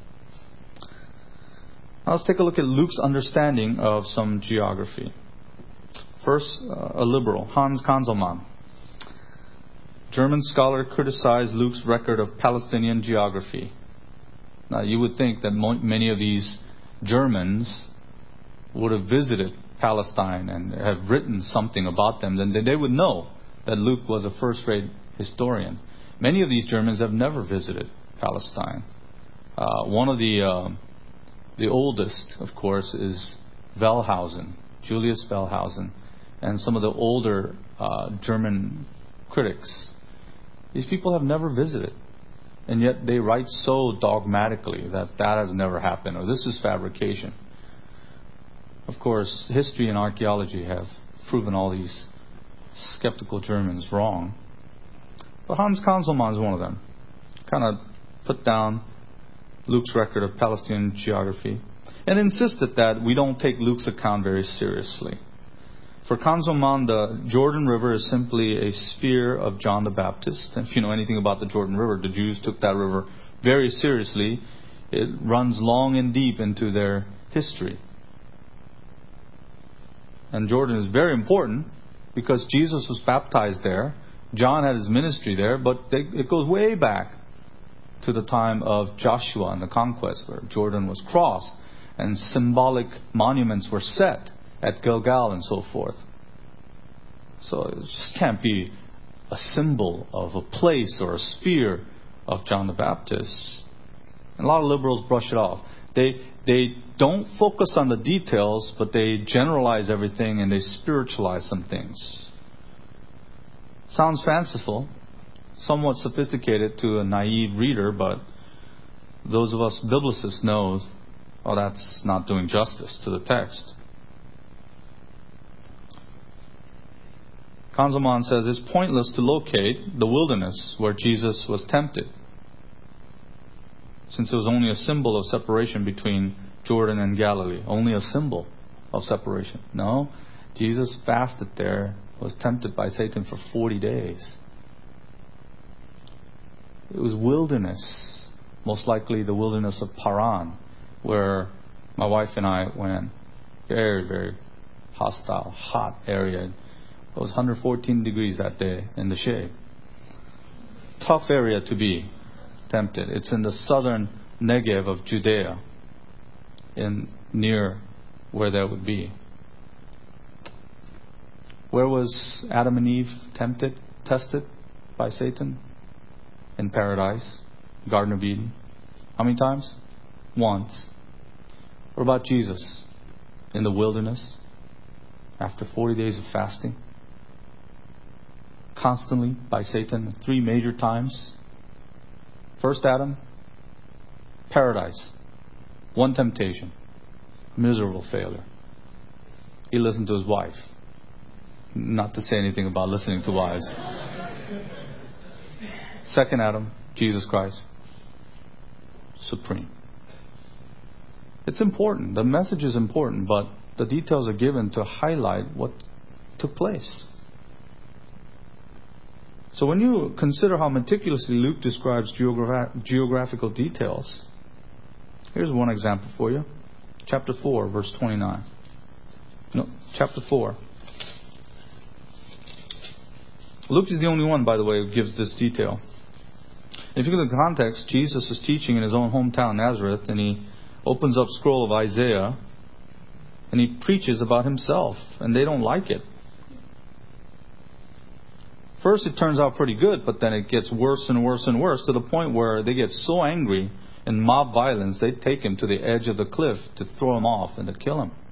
Now let's take a look at Luke's understanding of some geography. First, uh, a liberal, Hans Kanzelmann. German scholar criticized Luke's record of Palestinian geography. Now you would think that mo- many of these Germans would have visited Palestine and have written something about them, then they would know that Luke was a first-rate historian. Many of these Germans have never visited Palestine. Uh, one of the uh, the oldest, of course, is Wellhausen, Julius Wellhausen, and some of the older uh, German critics. These people have never visited. And yet they write so dogmatically that that has never happened, or this is fabrication. Of course, history and archaeology have proven all these skeptical Germans wrong. But Hans Kanzelmann is one of them. Kind of put down Luke's record of Palestinian geography and insisted that we don't take Luke's account very seriously. For Kanzelmann, the Jordan River is simply a sphere of John the Baptist. And if you know anything about the Jordan River, the Jews took that river very seriously. It runs long and deep into their history. And Jordan is very important because Jesus was baptized there. John had his ministry there, but they, it goes way back to the time of Joshua and the conquest, where Jordan was crossed and symbolic monuments were set at Gilgal and so forth. So it just can't be a symbol of a place or a sphere of John the Baptist. And a lot of liberals brush it off. They they don't focus on the details, but they generalize everything and they spiritualize some things. Sounds fanciful, somewhat sophisticated to a naive reader, but those of us biblicists know, oh, that's not doing justice to the text. Kanzelmann says it's pointless to locate the wilderness where Jesus was tempted, since it was only a symbol of separation between Jordan and Galilee. Only a symbol of separation. No, Jesus fasted there, was tempted by Satan for forty days. It was wilderness, most likely the wilderness of Paran, where my wife and I went. Very, very hostile, hot area. It was one hundred fourteen degrees that day in the shade. Tough area to be tempted. It's in the southern Negev of Judea, in near where that would be. Where was Adam and Eve tempted, tested by Satan? In paradise, Garden of Eden. How many times? Once. What about Jesus? In the wilderness, after forty days of fasting, constantly by Satan three major times. First Adam, paradise, one temptation, miserable failure. He listened to his wife. Not to say anything about listening to wives. Second Adam, Jesus Christ, supreme. It's important. The message is important, but the details are given to highlight what took place. So when you consider how meticulously Luke describes geogra- geographical details, here's one example for you. Chapter four, verse twenty-nine. No, chapter four. Luke is the only one, by the way, who gives this detail. If you look at the context, Jesus is teaching in his own hometown, Nazareth, and he opens up scroll of Isaiah, and he preaches about himself, and they don't like it. First it turns out pretty good, but then it gets worse and worse and worse, to the point where they get so angry in mob violence, they take him to the edge of the cliff to throw him off and to kill him.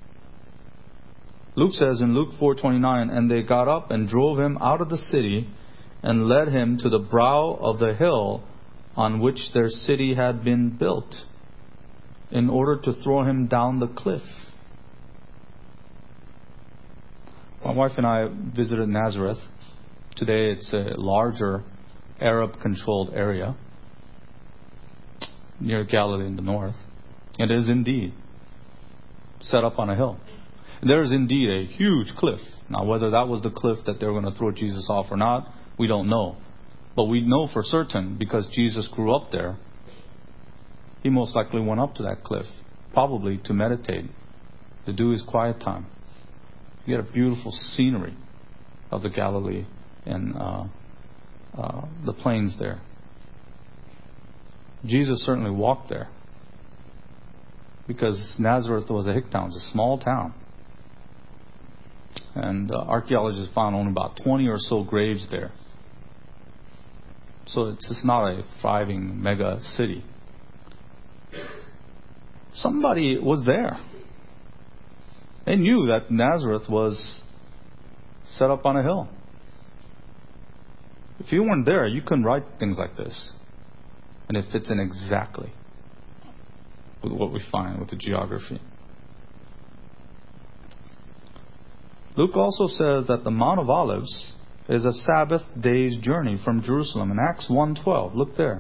Luke says in Luke four twenty-nine, and they got up and drove him out of the city and led him to the brow of the hill on which their city had been built, in order to throw him down the cliff. My wife and I visited Nazareth. Today it's a larger Arab-controlled area near Galilee in the north. It is indeed set up on a hill. There is indeed a huge cliff. Now, whether that was the cliff that they were going to throw Jesus off or not, we don't know. But we know for certain, because Jesus grew up there, he most likely went up to that cliff, probably to meditate, to do his quiet time. You get a beautiful scenery of the Galilee and uh, uh, the plains there. Jesus certainly walked there, because Nazareth was a hick town, it's a small town. And uh, archaeologists found only about twenty or so graves there. So it's just not a thriving mega city. Somebody was there. They knew that Nazareth was set up on a hill. If you weren't there, you couldn't write things like this. And it fits in exactly with what we find with the geography. Luke also says that the Mount of Olives is a Sabbath day's journey from Jerusalem. In Acts one twelve, look there.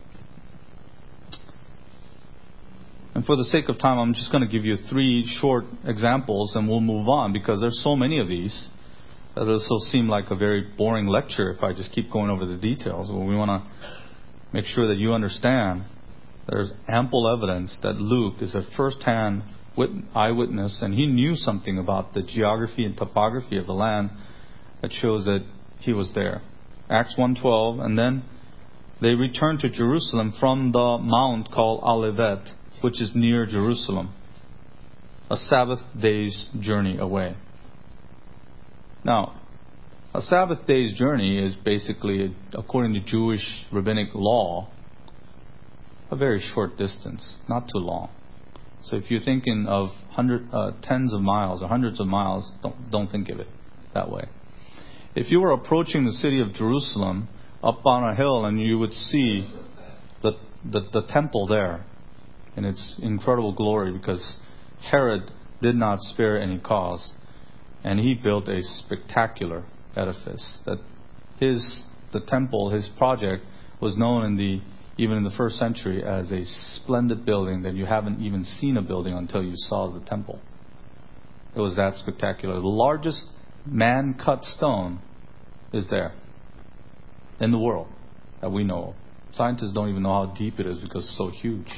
And for the sake of time, I'm just going to give you three short examples and we'll move on, because there's so many of these that this will seem like a very boring lecture if I just keep going over the details. Well, we want to make sure that you understand there's ample evidence that Luke is a first-hand eyewitness, and he knew something about the geography and topography of the land that shows that he was there. Acts one twelve, and then they returned to Jerusalem from the mount called Olivet, which is near Jerusalem, a Sabbath day's journey away. Now, a Sabbath day's journey is basically, according to Jewish rabbinic law, a very short distance, not too long. So if you're thinking of hundred, uh, tens of miles or hundreds of miles, don't, don't think of it that way. If you were approaching the city of Jerusalem up on a hill and you would see the, the, the temple there in its incredible glory, because Herod did not spare any cause, and he built a spectacular edifice. That his the temple, his project, was known in the even in the first century as a splendid building that you haven't even seen a building until you saw the temple. It was that spectacular. The largest man-cut stone is there in the world that we know of. Scientists don't even know how deep it is because it's so huge.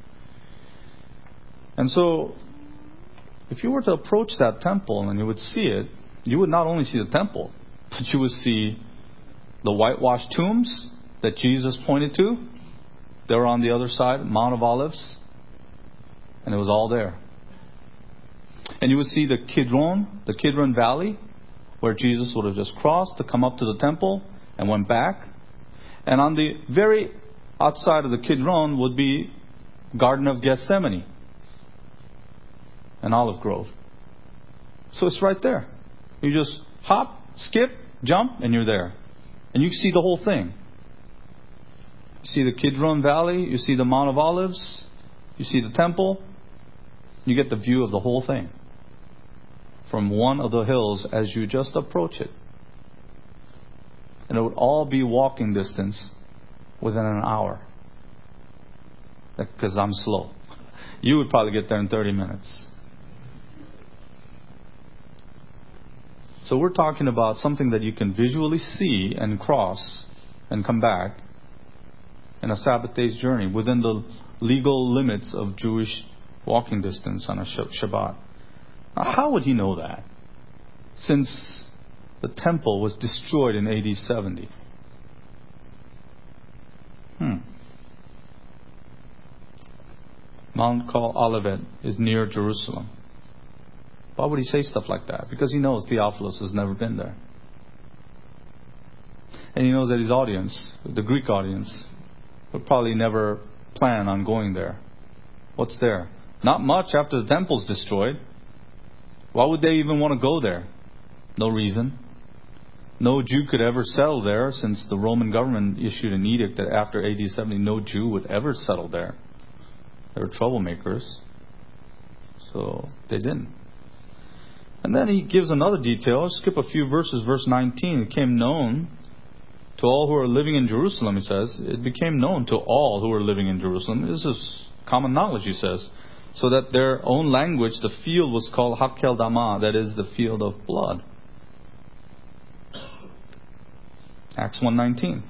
And so, if you were to approach that temple and you would see it, you would not only see the temple, but you would see the whitewashed tombs that Jesus pointed to. They were on the other side, Mount of Olives. And it was all there. And you would see the Kidron, the Kidron Valley, where Jesus would have just crossed to come up to the temple and went back. And on the very outside of the Kidron would be Garden of Gethsemane, an olive grove. So it's right there. You just hop, skip, jump, and you're there. And you see the whole thing. You see the Kidron Valley, you see the Mount of Olives, you see the temple, you get the view of the whole thing from one of the hills as you just approach it. And it would all be walking distance within an hour. Because I'm slow. You would probably get there in thirty minutes. So we're talking about something that you can visually see and cross and come back in a Sabbath day's journey within the legal limits of Jewish walking distance on a Shabbat. Now, how would he know that? Since the temple was destroyed in A D seventy. Hmm. Mount called Olivet is near Jerusalem. Why would he say stuff like that? Because he knows Theophilus has never been there. And he knows that his audience, the Greek audience, would probably never plan on going there. What's there? Not much after the temple's destroyed. Why would they even want to go there? No reason. No Jew could ever settle there, since the Roman government issued an edict that after A D seventy no Jew would ever settle there. They were troublemakers. So they didn't. And then he gives another detail. Skip a few verses. Verse nineteen. It became known to all who are living in Jerusalem, he says. It became known to all who are living in Jerusalem. This is common knowledge, he says. So that their own language, the field was called Hakel Dama, that is the field of blood. Acts one nineteen.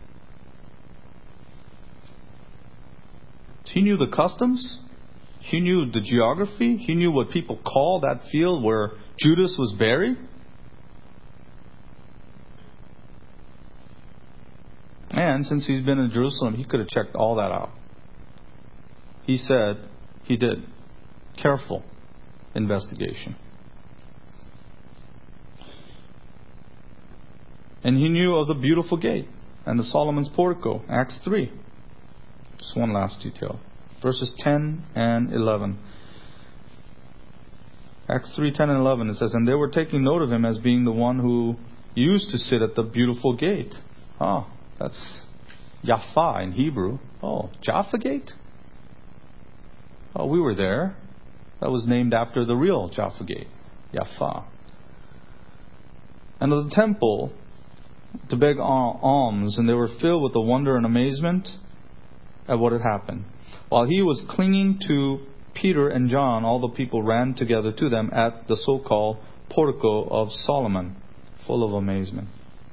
He knew the customs. He knew the geography. He knew what people call that field where Judas was buried. And since he's been in Jerusalem, he could have checked all that out. He said he did. Careful investigation. And he knew of the beautiful gate and the Solomon's portico. Acts three. Just one last detail. Verses ten and eleven. Acts three, ten and eleven, it says, and they were taking note of him as being the one who used to sit at the beautiful gate. Oh, that's Jaffa in Hebrew. Oh, Jaffa Gate? Oh, we were there. That was named after the real Jaffa Gate, Jaffa. And of the temple to beg alms, and they were filled with the wonder and amazement at what had happened. While he was clinging to Peter and John, all the people ran together to them at the so-called portico of Solomon, full of amazement.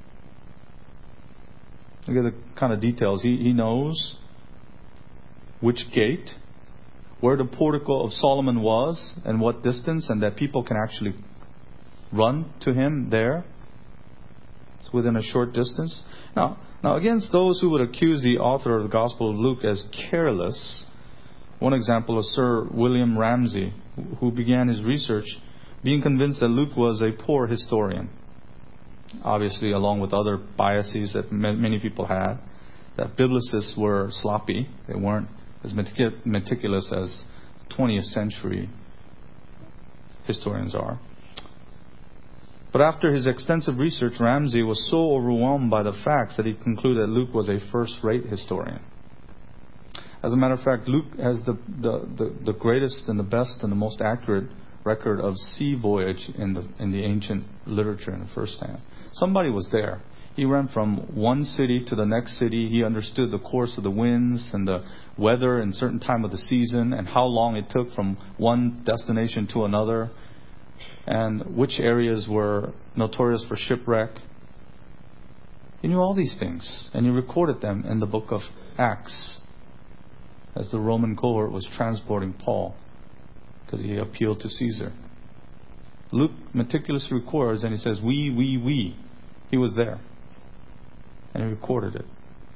Look at the kind of details. He, he knows which gate, where the portico of Solomon was, and what distance, and that people can actually run to him there. It's within a short distance. Now, now against those who would accuse the author of the Gospel of Luke as careless, one example is Sir William Ramsay, who began his research being convinced that Luke was a poor historian. Obviously, along with other biases that many people had, that biblicists were sloppy. They weren't as meticulous as twentieth century historians are. But after his extensive research, Ramsay was so overwhelmed by the facts that he concluded that Luke was a first-rate historian. As a matter of fact, Luke has the, the, the, the greatest and the best and the most accurate record of sea voyage in the in the ancient literature in the first hand. Somebody was there. He ran from one city to the next city. He understood the course of the winds and the weather in certain time of the season and how long it took from one destination to another and which areas were notorious for shipwreck. He knew all these things and he recorded them in the book of Acts as the Roman cohort was transporting Paul because he appealed to Caesar. Luke meticulously records and he says, we, we, we. He was there. And he recorded it.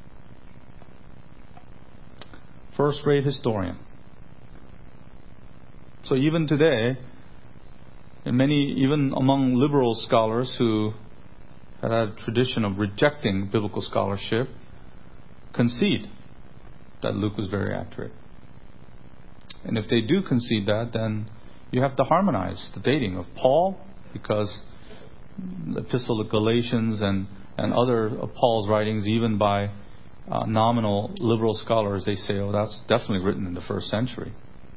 First-rate historian. So even today, and many, even among liberal scholars who had had a tradition of rejecting biblical scholarship, concede that Luke was very accurate. And if they do concede that, then you have to harmonize the dating of Paul, because the Epistle of Galatians and, and other of Paul's writings, even by uh, nominal liberal scholars, they say, oh, that's definitely written in the first century.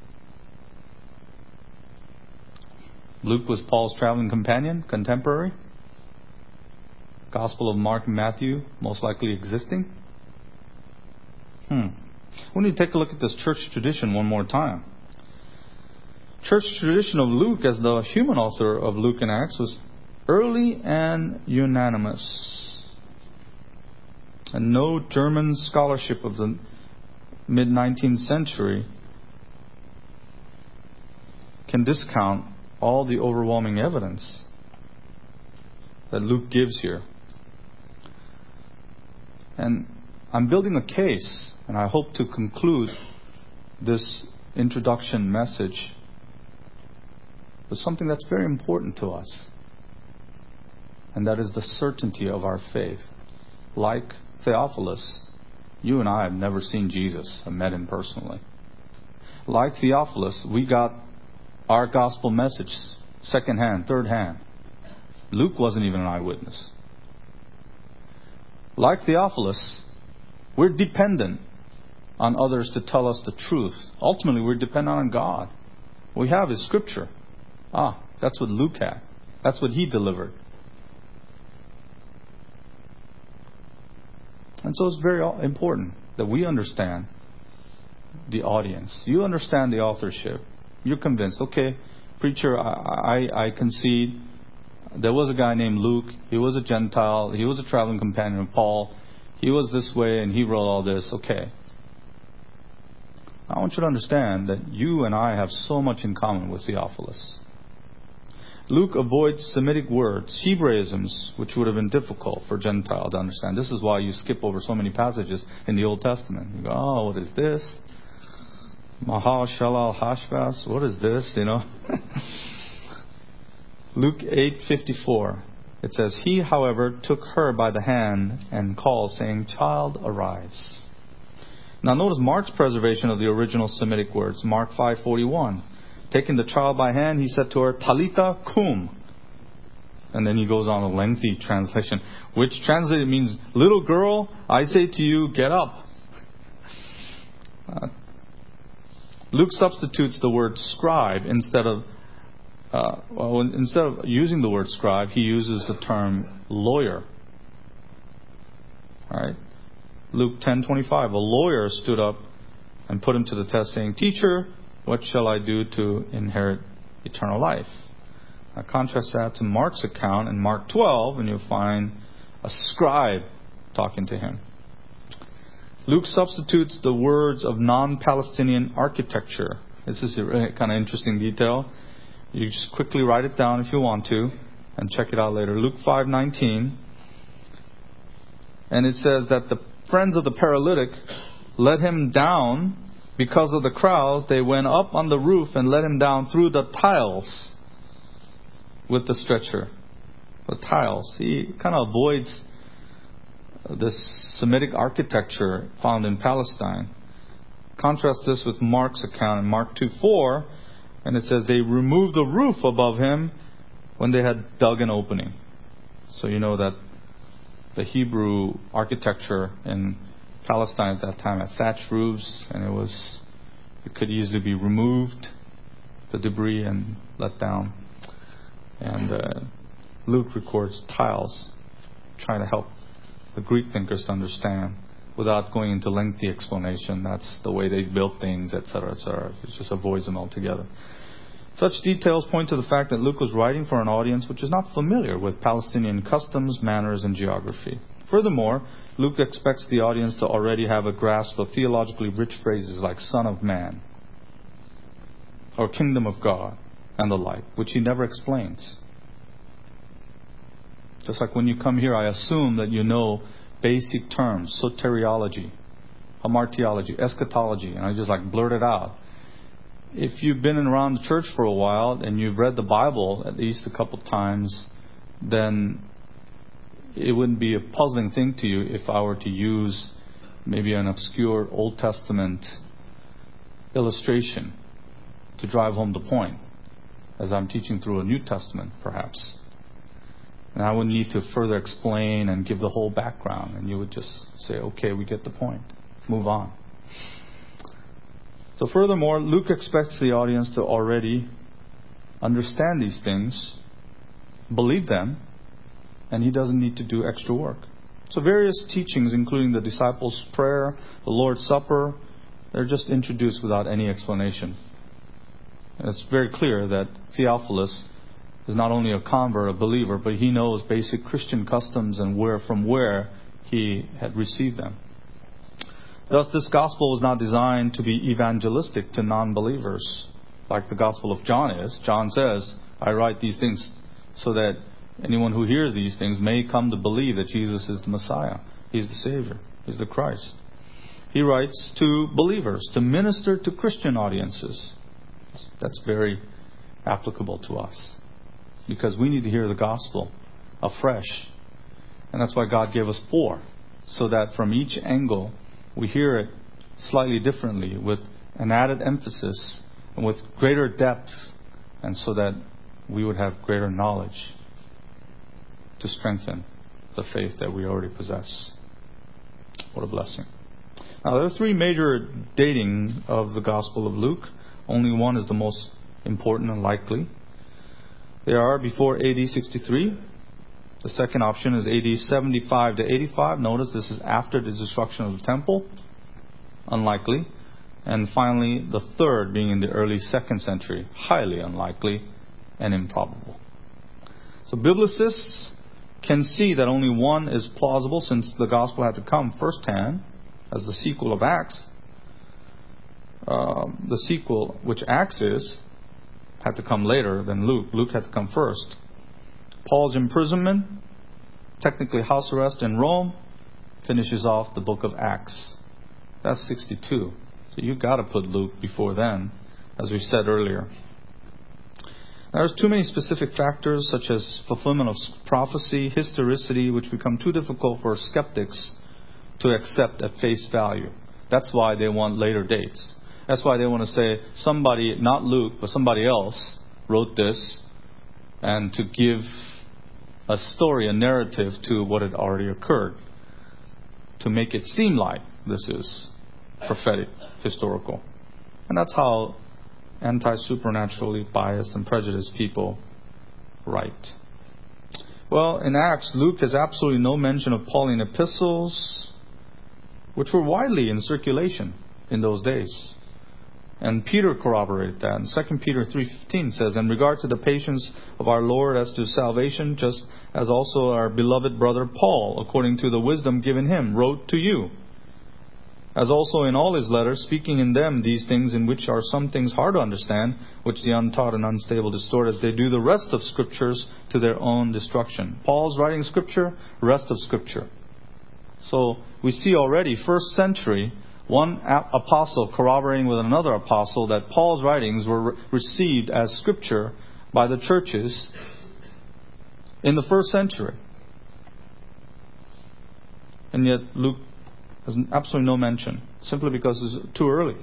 Luke was Paul's traveling companion, contemporary. Gospel of Mark and Matthew most likely existing. Hmm. We need to take a look at this church tradition one more time. Church tradition of Luke as the human author of Luke and Acts was early and unanimous. And no German scholarship of the mid-nineteenth century can discount all the overwhelming evidence that Luke gives here. And I'm building a case, and I hope to conclude this introduction message with something that's very important to us. And that is the certainty of our faith. Like Theophilus, you and I have never seen Jesus and met him personally. Like Theophilus, we got our gospel message second hand, third hand. Luke wasn't even an eyewitness. Like Theophilus, we're dependent on others to tell us the truth. Ultimately, we're dependent on God. What we have is Scripture. Ah, that's what Luke had. That's what he delivered. And so it's very important that we understand the audience. You understand the authorship. You're convinced, okay, preacher, I, I, I concede. There was a guy named Luke. He was a Gentile. He was a traveling companion of Paul. He was this way and he wrote all this. Okay. I want you to understand that you and I have so much in common with Theophilus. Luke avoids Semitic words, Hebraisms, which would have been difficult for Gentile to understand. This is why you skip over so many passages in the Old Testament. You go, oh, what is this? Mahal Shalal Hashbaz, what is this, you know? Luke eight fifty-four, it says, he, however, took her by the hand and called, saying, child, arise. Now notice Mark's preservation of the original Semitic words. Mark five forty-one Taking the child by hand, he said to her, Talitha cum. And then he goes on a lengthy translation, which translated means, little girl, I say to you, get up. Uh, Luke substitutes the word scribe instead of, uh, well, instead of using the word scribe, he uses the term lawyer. All right. Luke ten twenty-five. A lawyer stood up and put him to the test, saying, Teacher, what shall I do to inherit eternal life? Now contrast that to Mark's account in Mark twelve, and you'll find a scribe talking to him. Luke substitutes the words of non-Palestinian architecture. This is a really kind of interesting detail. You just quickly write it down if you want to, and check it out later. Luke five nineteen. And it says that the friends of the paralytic let him down because of the crowds. They went up on the roof and let him down through the tiles with the stretcher. The tiles. He kind of avoids this Semitic architecture found in Palestine. Contrast this with Mark's account in Mark two four, and it says they removed the roof above him when they had dug an opening. So you know that the Hebrew architecture in Palestine at that time had thatched roofs, and it was it could easily be removed, the debris, and let down. And uh, Luke records tiles, trying to help the Greek thinkers to understand without going into lengthy explanation. That's the way they built things, et cetera, et cetera. It just avoids them altogether. Such details point to the fact that Luke was writing for an audience which is not familiar with Palestinian customs, manners, and geography. Furthermore, Luke expects the audience to already have a grasp of theologically rich phrases like Son of Man or Kingdom of God and the like, which he never explains. Just like when you come here, I assume that you know basic terms, soteriology, hamartiology, eschatology, and I just like blurt it out. If you've been around the church for a while and you've read the Bible at least a couple times, then it wouldn't be a puzzling thing to you if I were to use maybe an obscure Old Testament illustration to drive home the point, as I'm teaching through a New Testament, perhaps. And I would need to further explain and give the whole background, and you would just say, okay, we get the point. Move on. So furthermore, Luke expects the audience to already understand these things, believe them, and he doesn't need to do extra work. So various teachings, including the disciples' prayer, the Lord's Supper, they're just introduced without any explanation. And it's very clear that Theophilus is not only a convert, a believer, but he knows basic Christian customs and where from where he had received them. Thus, this gospel was not designed to be evangelistic to non-believers, like the gospel of John is. John says, I write these things so that anyone who hears these things may come to believe that Jesus is the Messiah. He's the Savior. He's the Christ. He writes to believers, to minister to Christian audiences. That's very applicable to us, because we need to hear the gospel afresh. And that's why God gave us four, so that from each angle we hear it slightly differently, with an added emphasis and with greater depth, and so that we would have greater knowledge to strengthen the faith that we already possess. What a blessing. Now, there are three major dating of the Gospel of Luke. Only one is the most important and likely. They are before A D sixty-three. The second option is A D seventy-five to eighty-five. Notice this is after the destruction of the temple. Unlikely. And finally, the third being in the early second century. Highly unlikely and improbable. So biblicists can see that only one is plausible, since the gospel had to come firsthand as the sequel of Acts. Uh, the sequel, which Acts is, had to come later than Luke. Luke had to come first. Paul's imprisonment, technically house arrest in Rome, finishes off the book of Acts. That's sixty-two. So you've got to put Luke before then, as we said earlier. There's too many specific factors, such as fulfillment of prophecy, historicity, which become too difficult for skeptics to accept at face value. That's why they want later dates. That's why they want to say somebody, not Luke, but somebody else wrote this, and to give a story, a narrative to what had already occurred, to make it seem like this is prophetic, historical. And that's how anti-supernaturally biased and prejudiced people write. Well, in Acts, Luke has absolutely no mention of Pauline epistles, which were widely in circulation in those days. And Peter corroborated that. And Second Peter three fifteen says, in regard to the patience of our Lord as to salvation, just as also our beloved brother Paul, according to the wisdom given him, wrote to you. As also in all his letters, speaking in them these things in which are some things hard to understand, which the untaught and unstable distort, as they do the rest of Scriptures to their own destruction. Paul's writing Scripture, rest of Scripture. So we see already, first century, one apostle corroborating with another apostle that Paul's writings were re- received as Scripture by the churches in the first century. And yet Luke has absolutely no mention, simply because it's too early.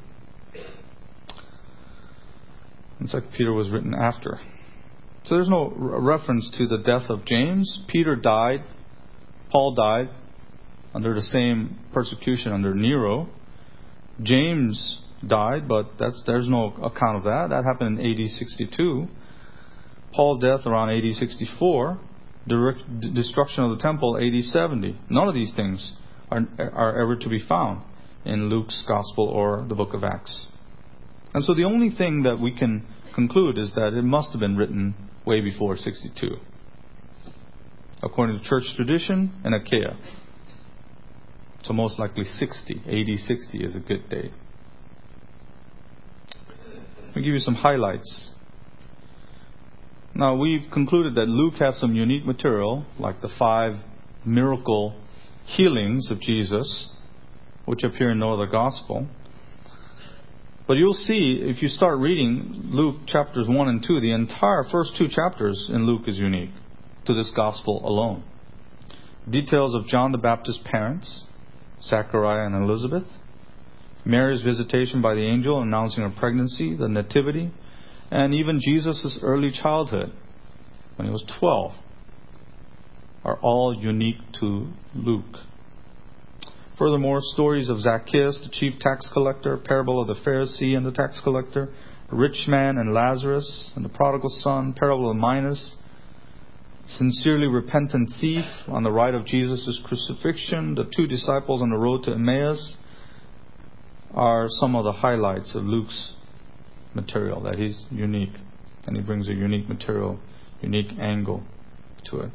And Second Peter was written after. So there's no reference to the death of James. Peter died. Paul died under the same persecution under Nero. James died, but that's, there's no account of that. That happened in A D sixty-two. Paul's death around A D sixty-four. Direct destruction of the temple, A D seventy. None of these things are, are ever to be found in Luke's Gospel or the book of Acts. And so the only thing that we can conclude is that it must have been written way before sixty-two, according to church tradition and Achaia. So most likely sixty. A D sixty is a good date. I'll give you some highlights. Now, we've concluded that Luke has some unique material, like the five miracle healings of Jesus, which appear in no other gospel. But you'll see, if you start reading Luke chapters one and two, the entire first two chapters in Luke is unique to this gospel alone. Details of John the Baptist's parents, Zachariah and Elizabeth, Mary's visitation by the angel announcing her pregnancy, the nativity, and even Jesus' early childhood, when he was twelve, are all unique to Luke. Furthermore, stories of Zacchaeus, the chief tax collector, parable of the Pharisee and the tax collector, the rich man and Lazarus, and the prodigal son, parable of Minas, sincerely repentant thief on the rite of Jesus' crucifixion, the two disciples on the road to Emmaus, are some of the highlights of Luke's material, that he's unique, and he brings a unique material, unique angle to it.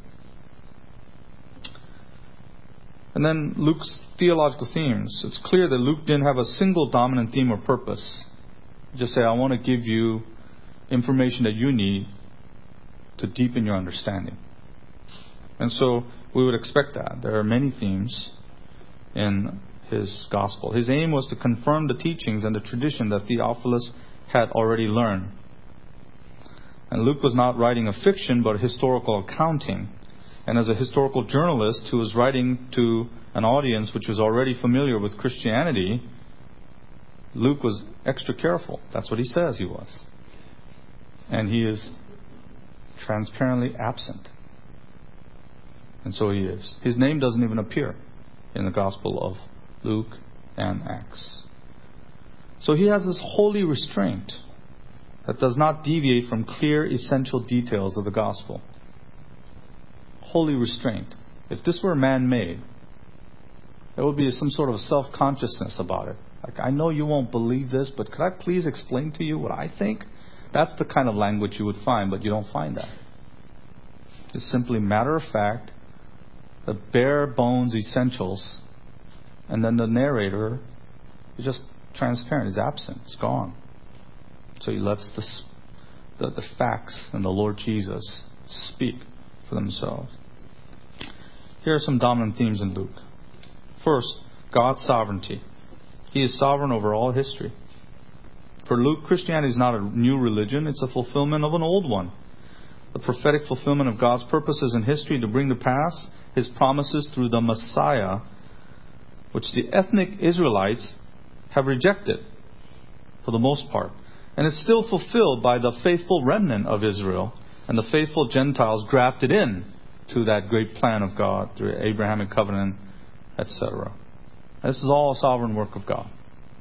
And then Luke's theological themes. It's clear that Luke didn't have a single dominant theme or purpose. Just say, I want to give you information that you need to deepen your understanding. And so we would expect that. There are many themes in his gospel. His aim was to confirm the teachings and the tradition that Theophilus had already learned. And Luke was not writing a fiction, but a historical accounting. And as a historical journalist who was writing to an audience which was already familiar with Christianity, Luke was extra careful. That's what he says he was. And he is transparently absent. And so he is. His name doesn't even appear in the Gospel of Luke and Acts. So he has this holy restraint that does not deviate from clear, essential details of the Gospel. Holy restraint. If this were man-made, there would be some sort of self-consciousness about it. Like, I know you won't believe this, but could I please explain to you what I think? That's the kind of language you would find, but you don't find that. It's simply matter of fact, the bare bones essentials, and then the narrator is just transparent. He's absent. He's gone. So he lets the, the, the facts and the Lord Jesus speak for themselves. Here are some dominant themes in Luke. First, God's sovereignty. He is sovereign over all history. For Luke, Christianity is not a new religion. It's a fulfillment of an old one. The prophetic fulfillment of God's purposes in history to bring to pass His promises through the Messiah, which the ethnic Israelites have rejected. for the most part. And it's still fulfilled by the faithful remnant of Israel and the faithful Gentiles grafted in to that great plan of God through Abrahamic covenant, et cetera. This is all a sovereign work of God.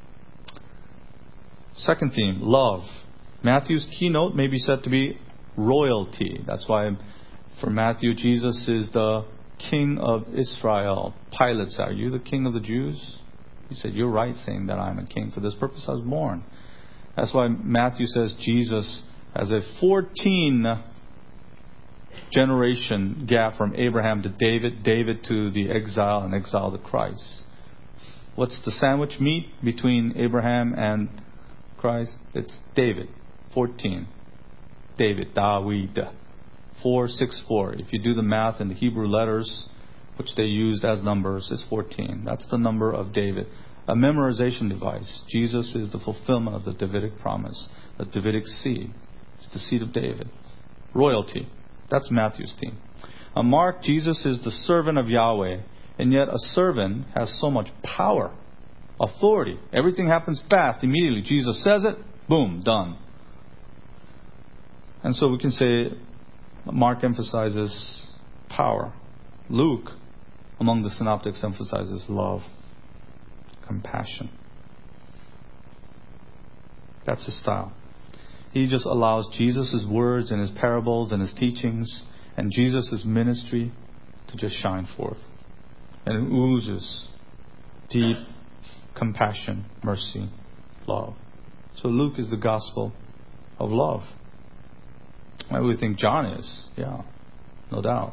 Second theme, love. Matthew's keynote may be said to be royalty. That's why for Matthew, Jesus is the King of Israel. Pilate said, "Are you the King of the Jews?" He said, "You're right saying that I'm a king. For this purpose I was born." That's why Matthew says Jesus has a fourteen generation gap from Abraham to David, David to the exile, and exile to Christ. What's the sandwich meat between Abraham and Christ? It's David. fourteen. David, Dawid. four six four. If you do the math in the Hebrew letters, which they used as numbers, it's fourteen. That's the number of David. A memorization device. Jesus is the fulfillment of the Davidic promise. The Davidic seed. It's the seed of David. Royalty. That's Matthew's theme. On Mark, Jesus is the servant of Yahweh. And yet a servant has so much power, authority. Everything happens fast, immediately. Jesus says it, boom, done. And so we can say Mark emphasizes power. Luke, among the synoptics, emphasizes love, compassion. That's his style. He just allows Jesus' words and his parables and his teachings and Jesus' ministry to just shine forth. And it oozes deep compassion, mercy, love. So Luke is the gospel of love. I would think John is. Yeah, no doubt.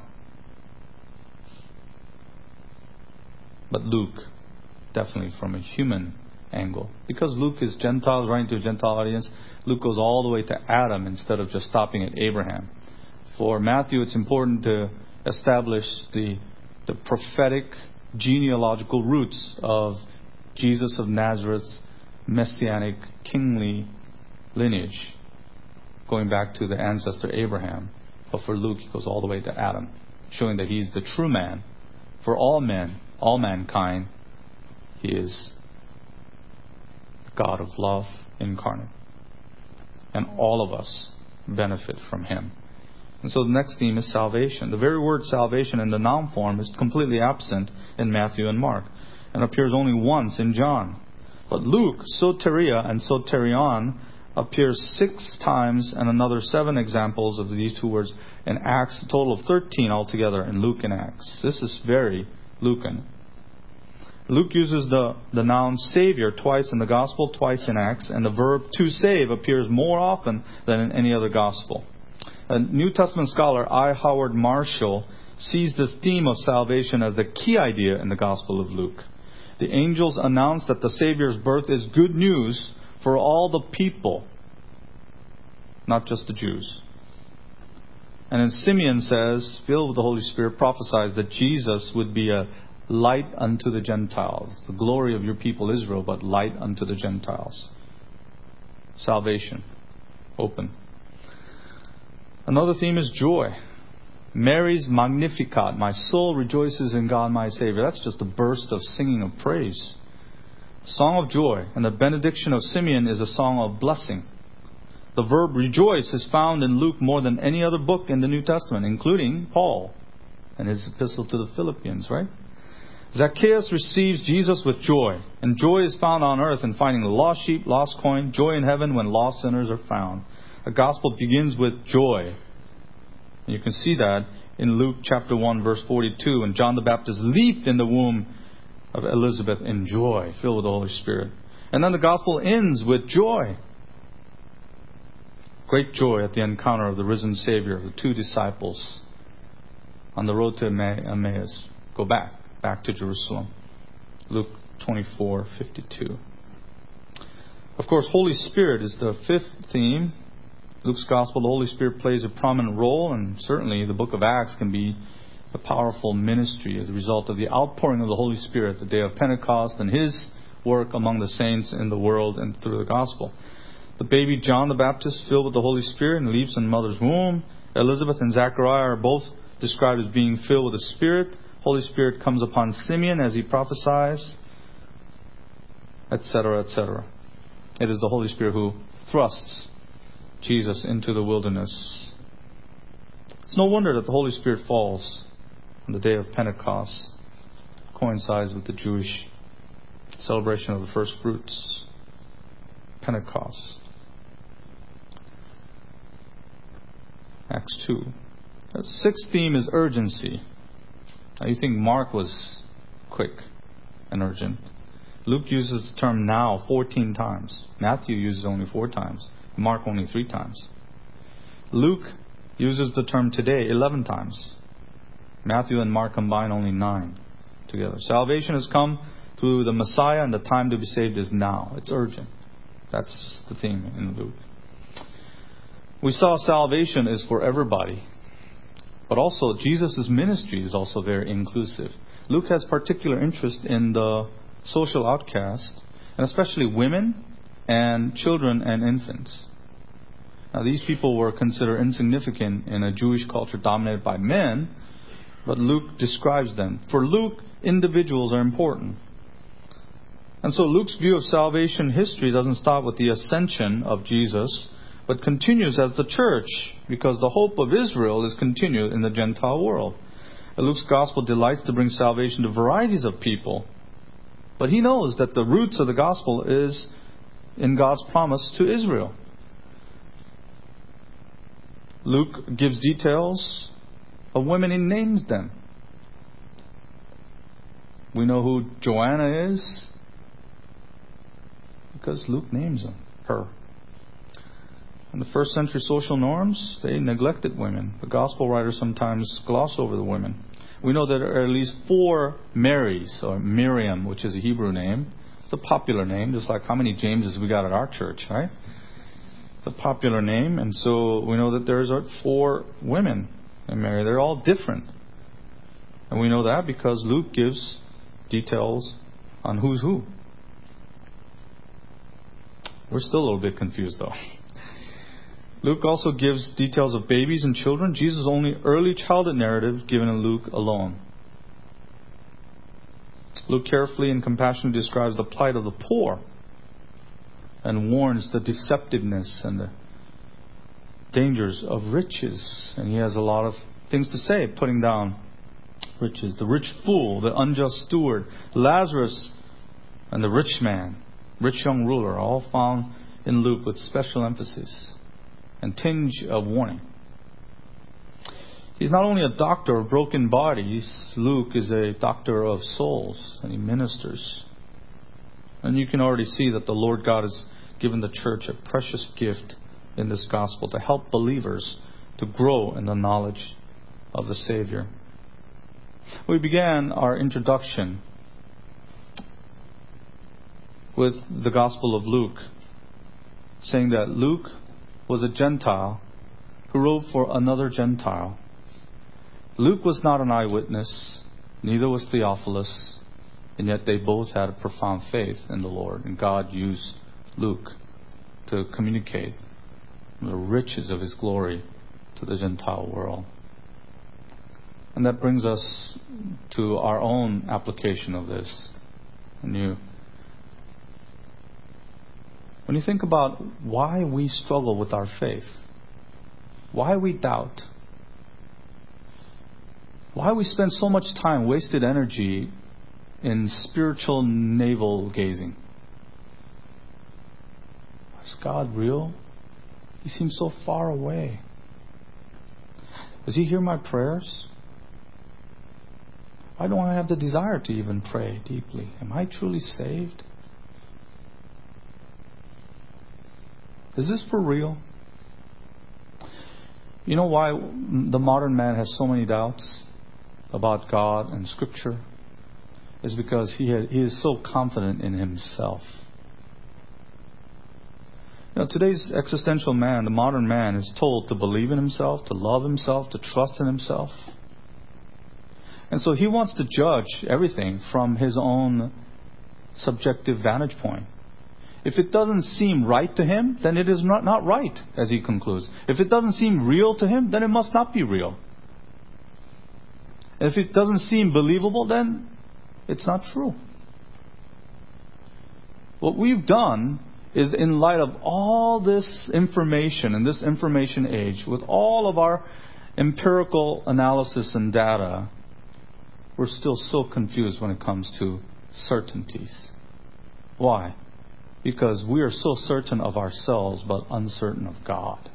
But Luke, definitely from a human angle. Because Luke is Gentiles, writing to a Gentile audience, Luke goes all the way to Adam instead of just stopping at Abraham. For Matthew, it's important to establish the, the prophetic genealogical roots of Jesus of Nazareth's messianic kingly lineage, going back to the ancestor Abraham. But for Luke, he goes all the way to Adam, showing that he's the true man. For all men, all mankind, he is God of love incarnate. And all of us benefit from him. And so the next theme is salvation. The very word salvation in the noun form is completely absent in Matthew and Mark, and appears only once in John. But Luke, soteria and soterion, appears six times, and another seven examples of these two words in Acts, a total of thirteen altogether in Luke and Acts. This is very Lucan. Luke uses the, the noun Savior twice in the Gospel, twice in Acts, and the verb to save appears more often than in any other Gospel. A New Testament scholar, I. Howard Marshall, sees the theme of salvation as the key idea in the Gospel of Luke. The angels announce that the Savior's birth is good news for all the people, not just the Jews. And then Simeon says, filled with the Holy Spirit, prophesies that Jesus would be a light unto the Gentiles. The glory of your people Israel, but light unto the Gentiles. Salvation. Open. Another theme is joy. Mary's Magnificat. My soul rejoices in God my Savior. That's just a burst of singing of praise. Song of joy. And the benediction of Simeon is a song of blessing. The verb rejoice is found in Luke more than any other book in the New Testament, including Paul and his epistle to the Philippians, right? Zacchaeus receives Jesus with joy. And joy is found on earth in finding the lost sheep, lost coin. Joy in heaven when lost sinners are found. The gospel begins with joy. And you can see that in Luke chapter one, verse forty-two. When John the Baptist leaped in the womb of Elizabeth in joy, filled with the Holy Spirit. And then the gospel ends with joy. Great joy at the encounter of the risen Savior, the two disciples on the road to Emmaus. Go back, back to Jerusalem. Luke twenty-four fifty-two. Of course, Holy Spirit is the fifth theme. Luke's Gospel, the Holy Spirit plays a prominent role, and certainly the book of Acts can be a powerful ministry as a result of the outpouring of the Holy Spirit, the day of Pentecost, and His work among the saints in the world and through the Gospel. The baby John the Baptist, filled with the Holy Spirit and leaps in mother's womb. Elizabeth and Zechariah are both described as being filled with the Spirit. Holy Spirit comes upon Simeon as he prophesies, et cetera, et cetera. It is the Holy Spirit who thrusts Jesus into the wilderness. It's no wonder that the Holy Spirit falls on the day of Pentecost. It coincides with the Jewish celebration of the first fruits. Pentecost. Acts two. The sixth theme is urgency. Now you think Mark was quick and urgent. Luke uses the term now fourteen times. Matthew uses only four times. Mark only three times. Luke uses the term today eleven times. Matthew and Mark combine only nine together. Salvation has come through the Messiah, and the time to be saved is now. It's urgent. That's the theme in Luke. We saw salvation is for everybody. But also, Jesus' ministry is also very inclusive. Luke has particular interest in the social outcast, and especially women and children and infants. Now, these people were considered insignificant in a Jewish culture dominated by men, but Luke describes them. For Luke, individuals are important. And so Luke's view of salvation history doesn't stop with the ascension of Jesus, but continues as the church, because the hope of Israel is continued in the Gentile world. Luke's gospel delights to bring salvation to varieties of people, but he knows that the roots of the gospel is in God's promise to Israel. Luke gives details of women. He names them. We know who Joanna is because Luke names them, her. In the first century social norms, they neglected women. The gospel writers sometimes gloss over the women. We know that there are at least four Marys, or Miriam, which is a Hebrew name. It's a popular name, just like how many Jameses we got at our church, right? It's a popular name, and so we know that there's four women in Mary. They're all different. And we know that because Luke gives details on who's who. We're still a little bit confused, though. Luke also gives details of babies and children. Jesus' only early childhood narrative given in Luke alone. Luke carefully and compassionately describes the plight of the poor and warns the deceptiveness and the dangers of riches. And he has a lot of things to say, putting down riches. The rich fool, the unjust steward, Lazarus, and the rich man, rich young ruler, all found in Luke with special emphasis and tinge of warning. He's not only a doctor of broken bodies. Luke is a doctor of souls, and he ministers. And you can already see that the Lord God has given the church a precious gift in this gospel to help believers to grow in the knowledge of the Savior. We began our introduction with the Gospel of Luke, saying that Luke was a Gentile who wrote for another Gentile. Luke was not an eyewitness, neither was Theophilus, and yet they both had a profound faith in the Lord, and God used Luke to communicate the riches of His glory to the Gentile world. And that brings us to our own application of this. And you When you think about why we struggle with our faith, why we doubt, why we spend so much time, wasted energy in spiritual navel gazing. Is God real? He seems so far away. Does He hear my prayers? Why don't I have the desire to even pray deeply? Am I truly saved? Is this for real? You know why the modern man has so many doubts about God and Scripture? It's because he, has, he is so confident in himself. You know, today's existential man, the modern man, is told to believe in himself, to love himself, to trust in himself. And so he wants to judge everything from his own subjective vantage point. If it doesn't seem right to him, then it is not, not right, as he concludes. If it doesn't seem real to him, then it must not be real. If it doesn't seem believable, then it's not true. What we've done is in light of all this information in this information age, with all of our empirical analysis and data, we're still so confused when it comes to certainties. Why? Because we are so certain of ourselves but uncertain of God.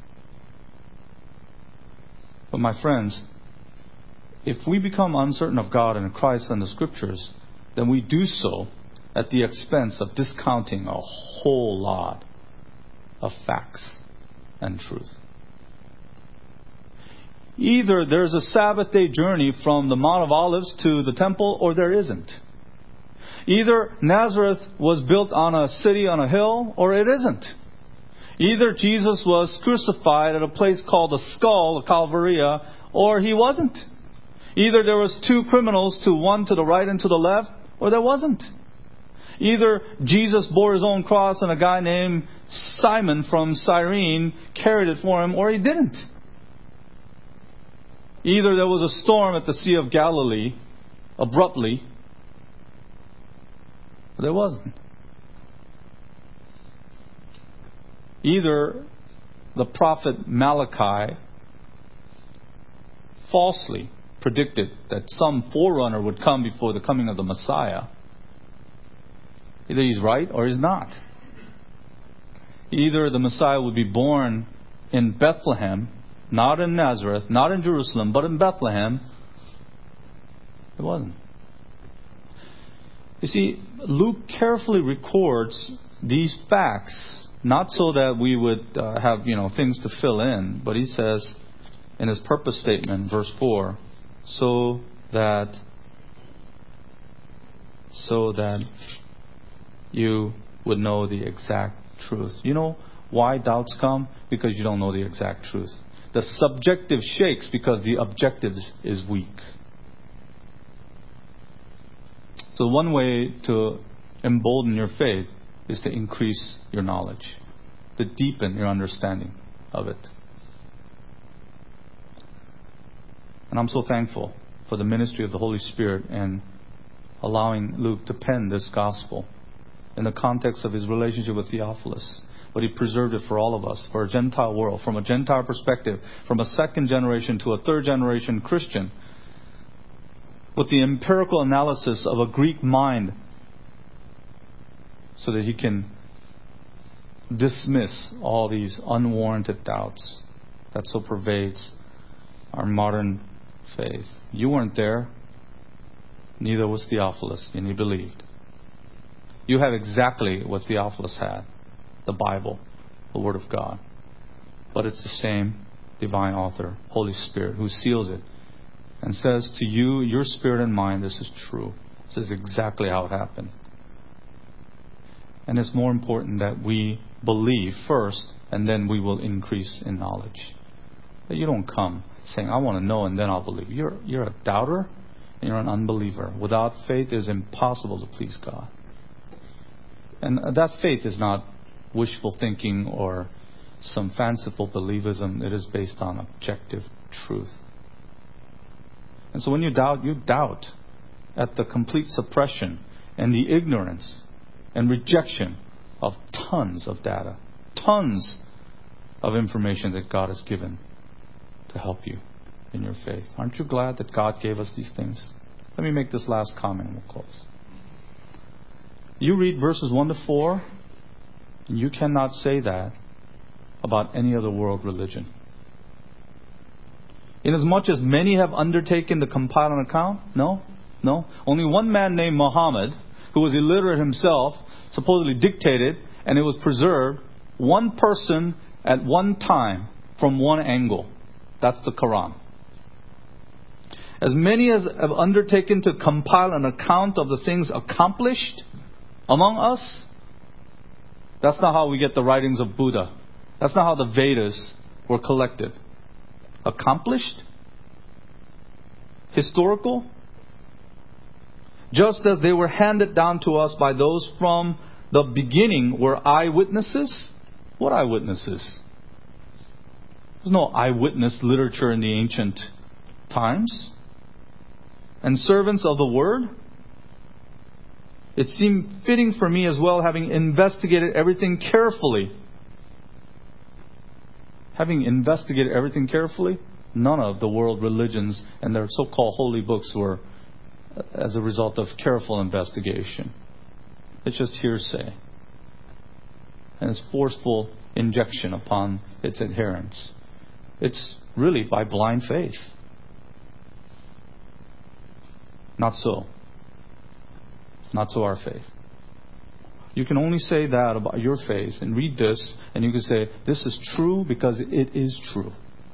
But my friends, if we become uncertain of God and Christ and the Scriptures, then we do so at the expense of discounting a whole lot of facts and truth. Either there's a Sabbath day journey from the Mount of Olives to the temple, or there isn't. Either Nazareth was built on a city on a hill, or it isn't. Either Jesus was crucified at a place called the Skull, Calvaria, or He wasn't. Either there was two criminals, to one to the right and to the left, or there wasn't. Either Jesus bore His own cross and a guy named Simon from Cyrene carried it for Him, or He didn't. Either there was a storm at the Sea of Galilee, abruptly, or there wasn't. Either the prophet Malachi falsely predicted that some forerunner would come before the coming of the Messiah. Either he's right or he's not. Either the Messiah would be born in Bethlehem, not in Nazareth, not in Jerusalem, but in Bethlehem. It wasn't. You see, Luke carefully records these facts, not so that we would uh, have, you know, things to fill in, but he says in his purpose statement, verse four, so that so that you would know the exact truth. You know why doubts come? Because you don't know the exact truth. The subjective shakes because the objective is weak. So one way to embolden your faith is to increase your knowledge, to deepen your understanding of it. And I'm so thankful for the ministry of the Holy Spirit and allowing Luke to pen this gospel in the context of his relationship with Theophilus. But he preserved it for all of us, for a Gentile world, from a Gentile perspective, from a second generation to a third generation Christian, with the empirical analysis of a Greek mind, so that he can dismiss all these unwarranted doubts that so pervades our modern faith. You weren't there, neither was Theophilus, and he believed. You have exactly what Theophilus had, the Bible, the Word of God. But it's the same divine author, Holy Spirit, who seals it and says to you, your spirit and mind, this is true. This is exactly how it happened. And it's more important that we believe first, and then we will increase in knowledge. That you don't come saying, I want to know and then I'll believe. You're, you're a doubter and you're an unbeliever. Without faith, it is impossible to please God. And that faith is not wishful thinking or some fanciful believism. It is based on objective truth. And so when you doubt, you doubt at the complete suppression and the ignorance and rejection of tons of data, tons of information that God has given to help you in your faith. Aren't you glad that God gave us these things? Let me make this last comment and we'll close. You read verses one to four, and you cannot say that about any other world religion. Inasmuch as many have undertaken to compile an account, no, no. Only one man named Muhammad, who was illiterate himself, supposedly dictated, and it was preserved, one person at one time from one angle. That's the Quran. As many as have undertaken to compile an account of the things accomplished among us, that's not how we get the writings of Buddha. That's not how the Vedas were collected. Accomplished? Historical? Just as they were handed down to us by those from the beginning were eyewitnesses. What eyewitnesses? There's no eyewitness literature in the ancient times. And servants of the word. It seemed fitting for me as well, having investigated everything carefully. Having investigated everything carefully, none of the world religions and their so-called holy books were as a result of careful investigation. It's just hearsay. And it's forceful injection upon its adherents. It's really by blind faith. Not so. Not so our faith. You can only say that about your faith and read this and you can say, this is true because it is true.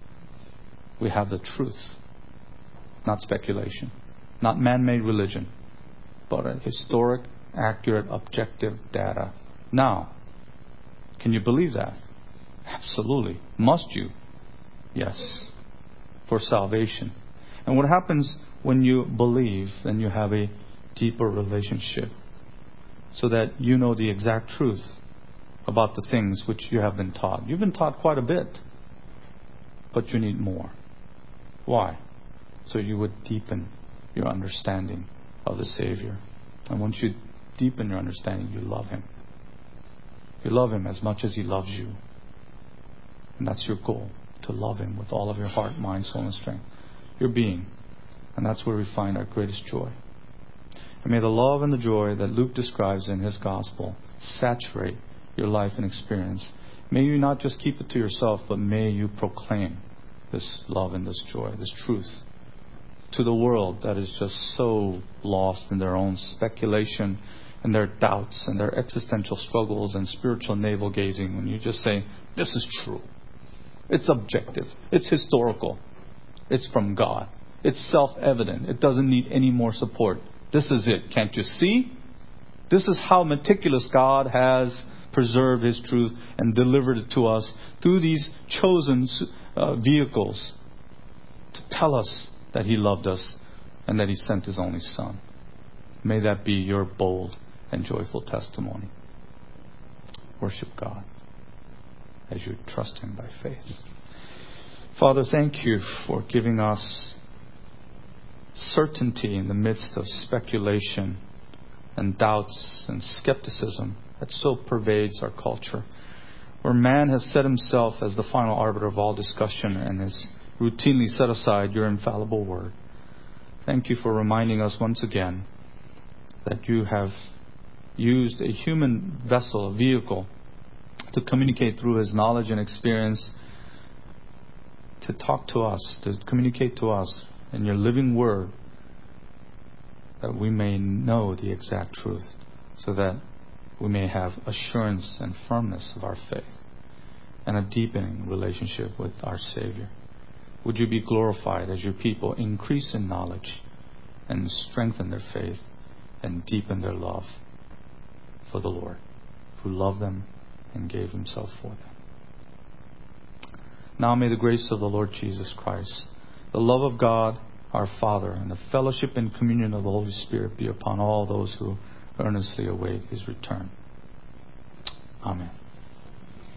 We have the truth. Not speculation. Not man-made religion. But a historic, accurate, objective data. Now, can you believe that? Absolutely. Must you? Yes. For salvation. And what happens when you believe, then you have a deeper relationship. So that you know the exact truth about the things which you have been taught. You've been taught quite a bit. But you need more. Why? So you would deepen your understanding of the Savior. And once you deepen your understanding, you love Him. You love Him as much as He loves you. And that's your goal. To love Him with all of your heart, mind, soul, and strength. Your being. And that's where we find our greatest joy. And may the love and the joy that Luke describes in his gospel saturate your life and experience. May you not just keep it to yourself, but may you proclaim this love and this joy, this truth to the world that is just so lost in their own speculation and their doubts and their existential struggles and spiritual navel gazing. When you just say, this is true. It's objective. It's historical. It's from God. It's self-evident. It doesn't need any more support. This is it. Can't you see? This is how meticulous God has preserved His truth and delivered it to us through these chosen uh, vehicles to tell us that He loved us and that He sent His only Son. May that be your bold and joyful testimony. Worship God as you trust Him by faith. Father, thank You for giving us certainty in the midst of speculation and doubts and skepticism that so pervades our culture, where man has set himself as the final arbiter of all discussion and has routinely set aside Your infallible word. Thank You for reminding us once again that You have used a human vessel, a vehicle, to communicate through His knowledge and experience, to talk to us, to communicate to us in Your living word, that we may know the exact truth, so that we may have assurance and firmness of our faith and a deepening relationship with our Savior. Would You be glorified as Your people increase in knowledge and strengthen their faith and deepen their love for the Lord, who loved them and gave Himself for them. Now may the grace of the Lord Jesus Christ, the love of God, our Father, and the fellowship and communion of the Holy Spirit be upon all those who earnestly await His return. Amen.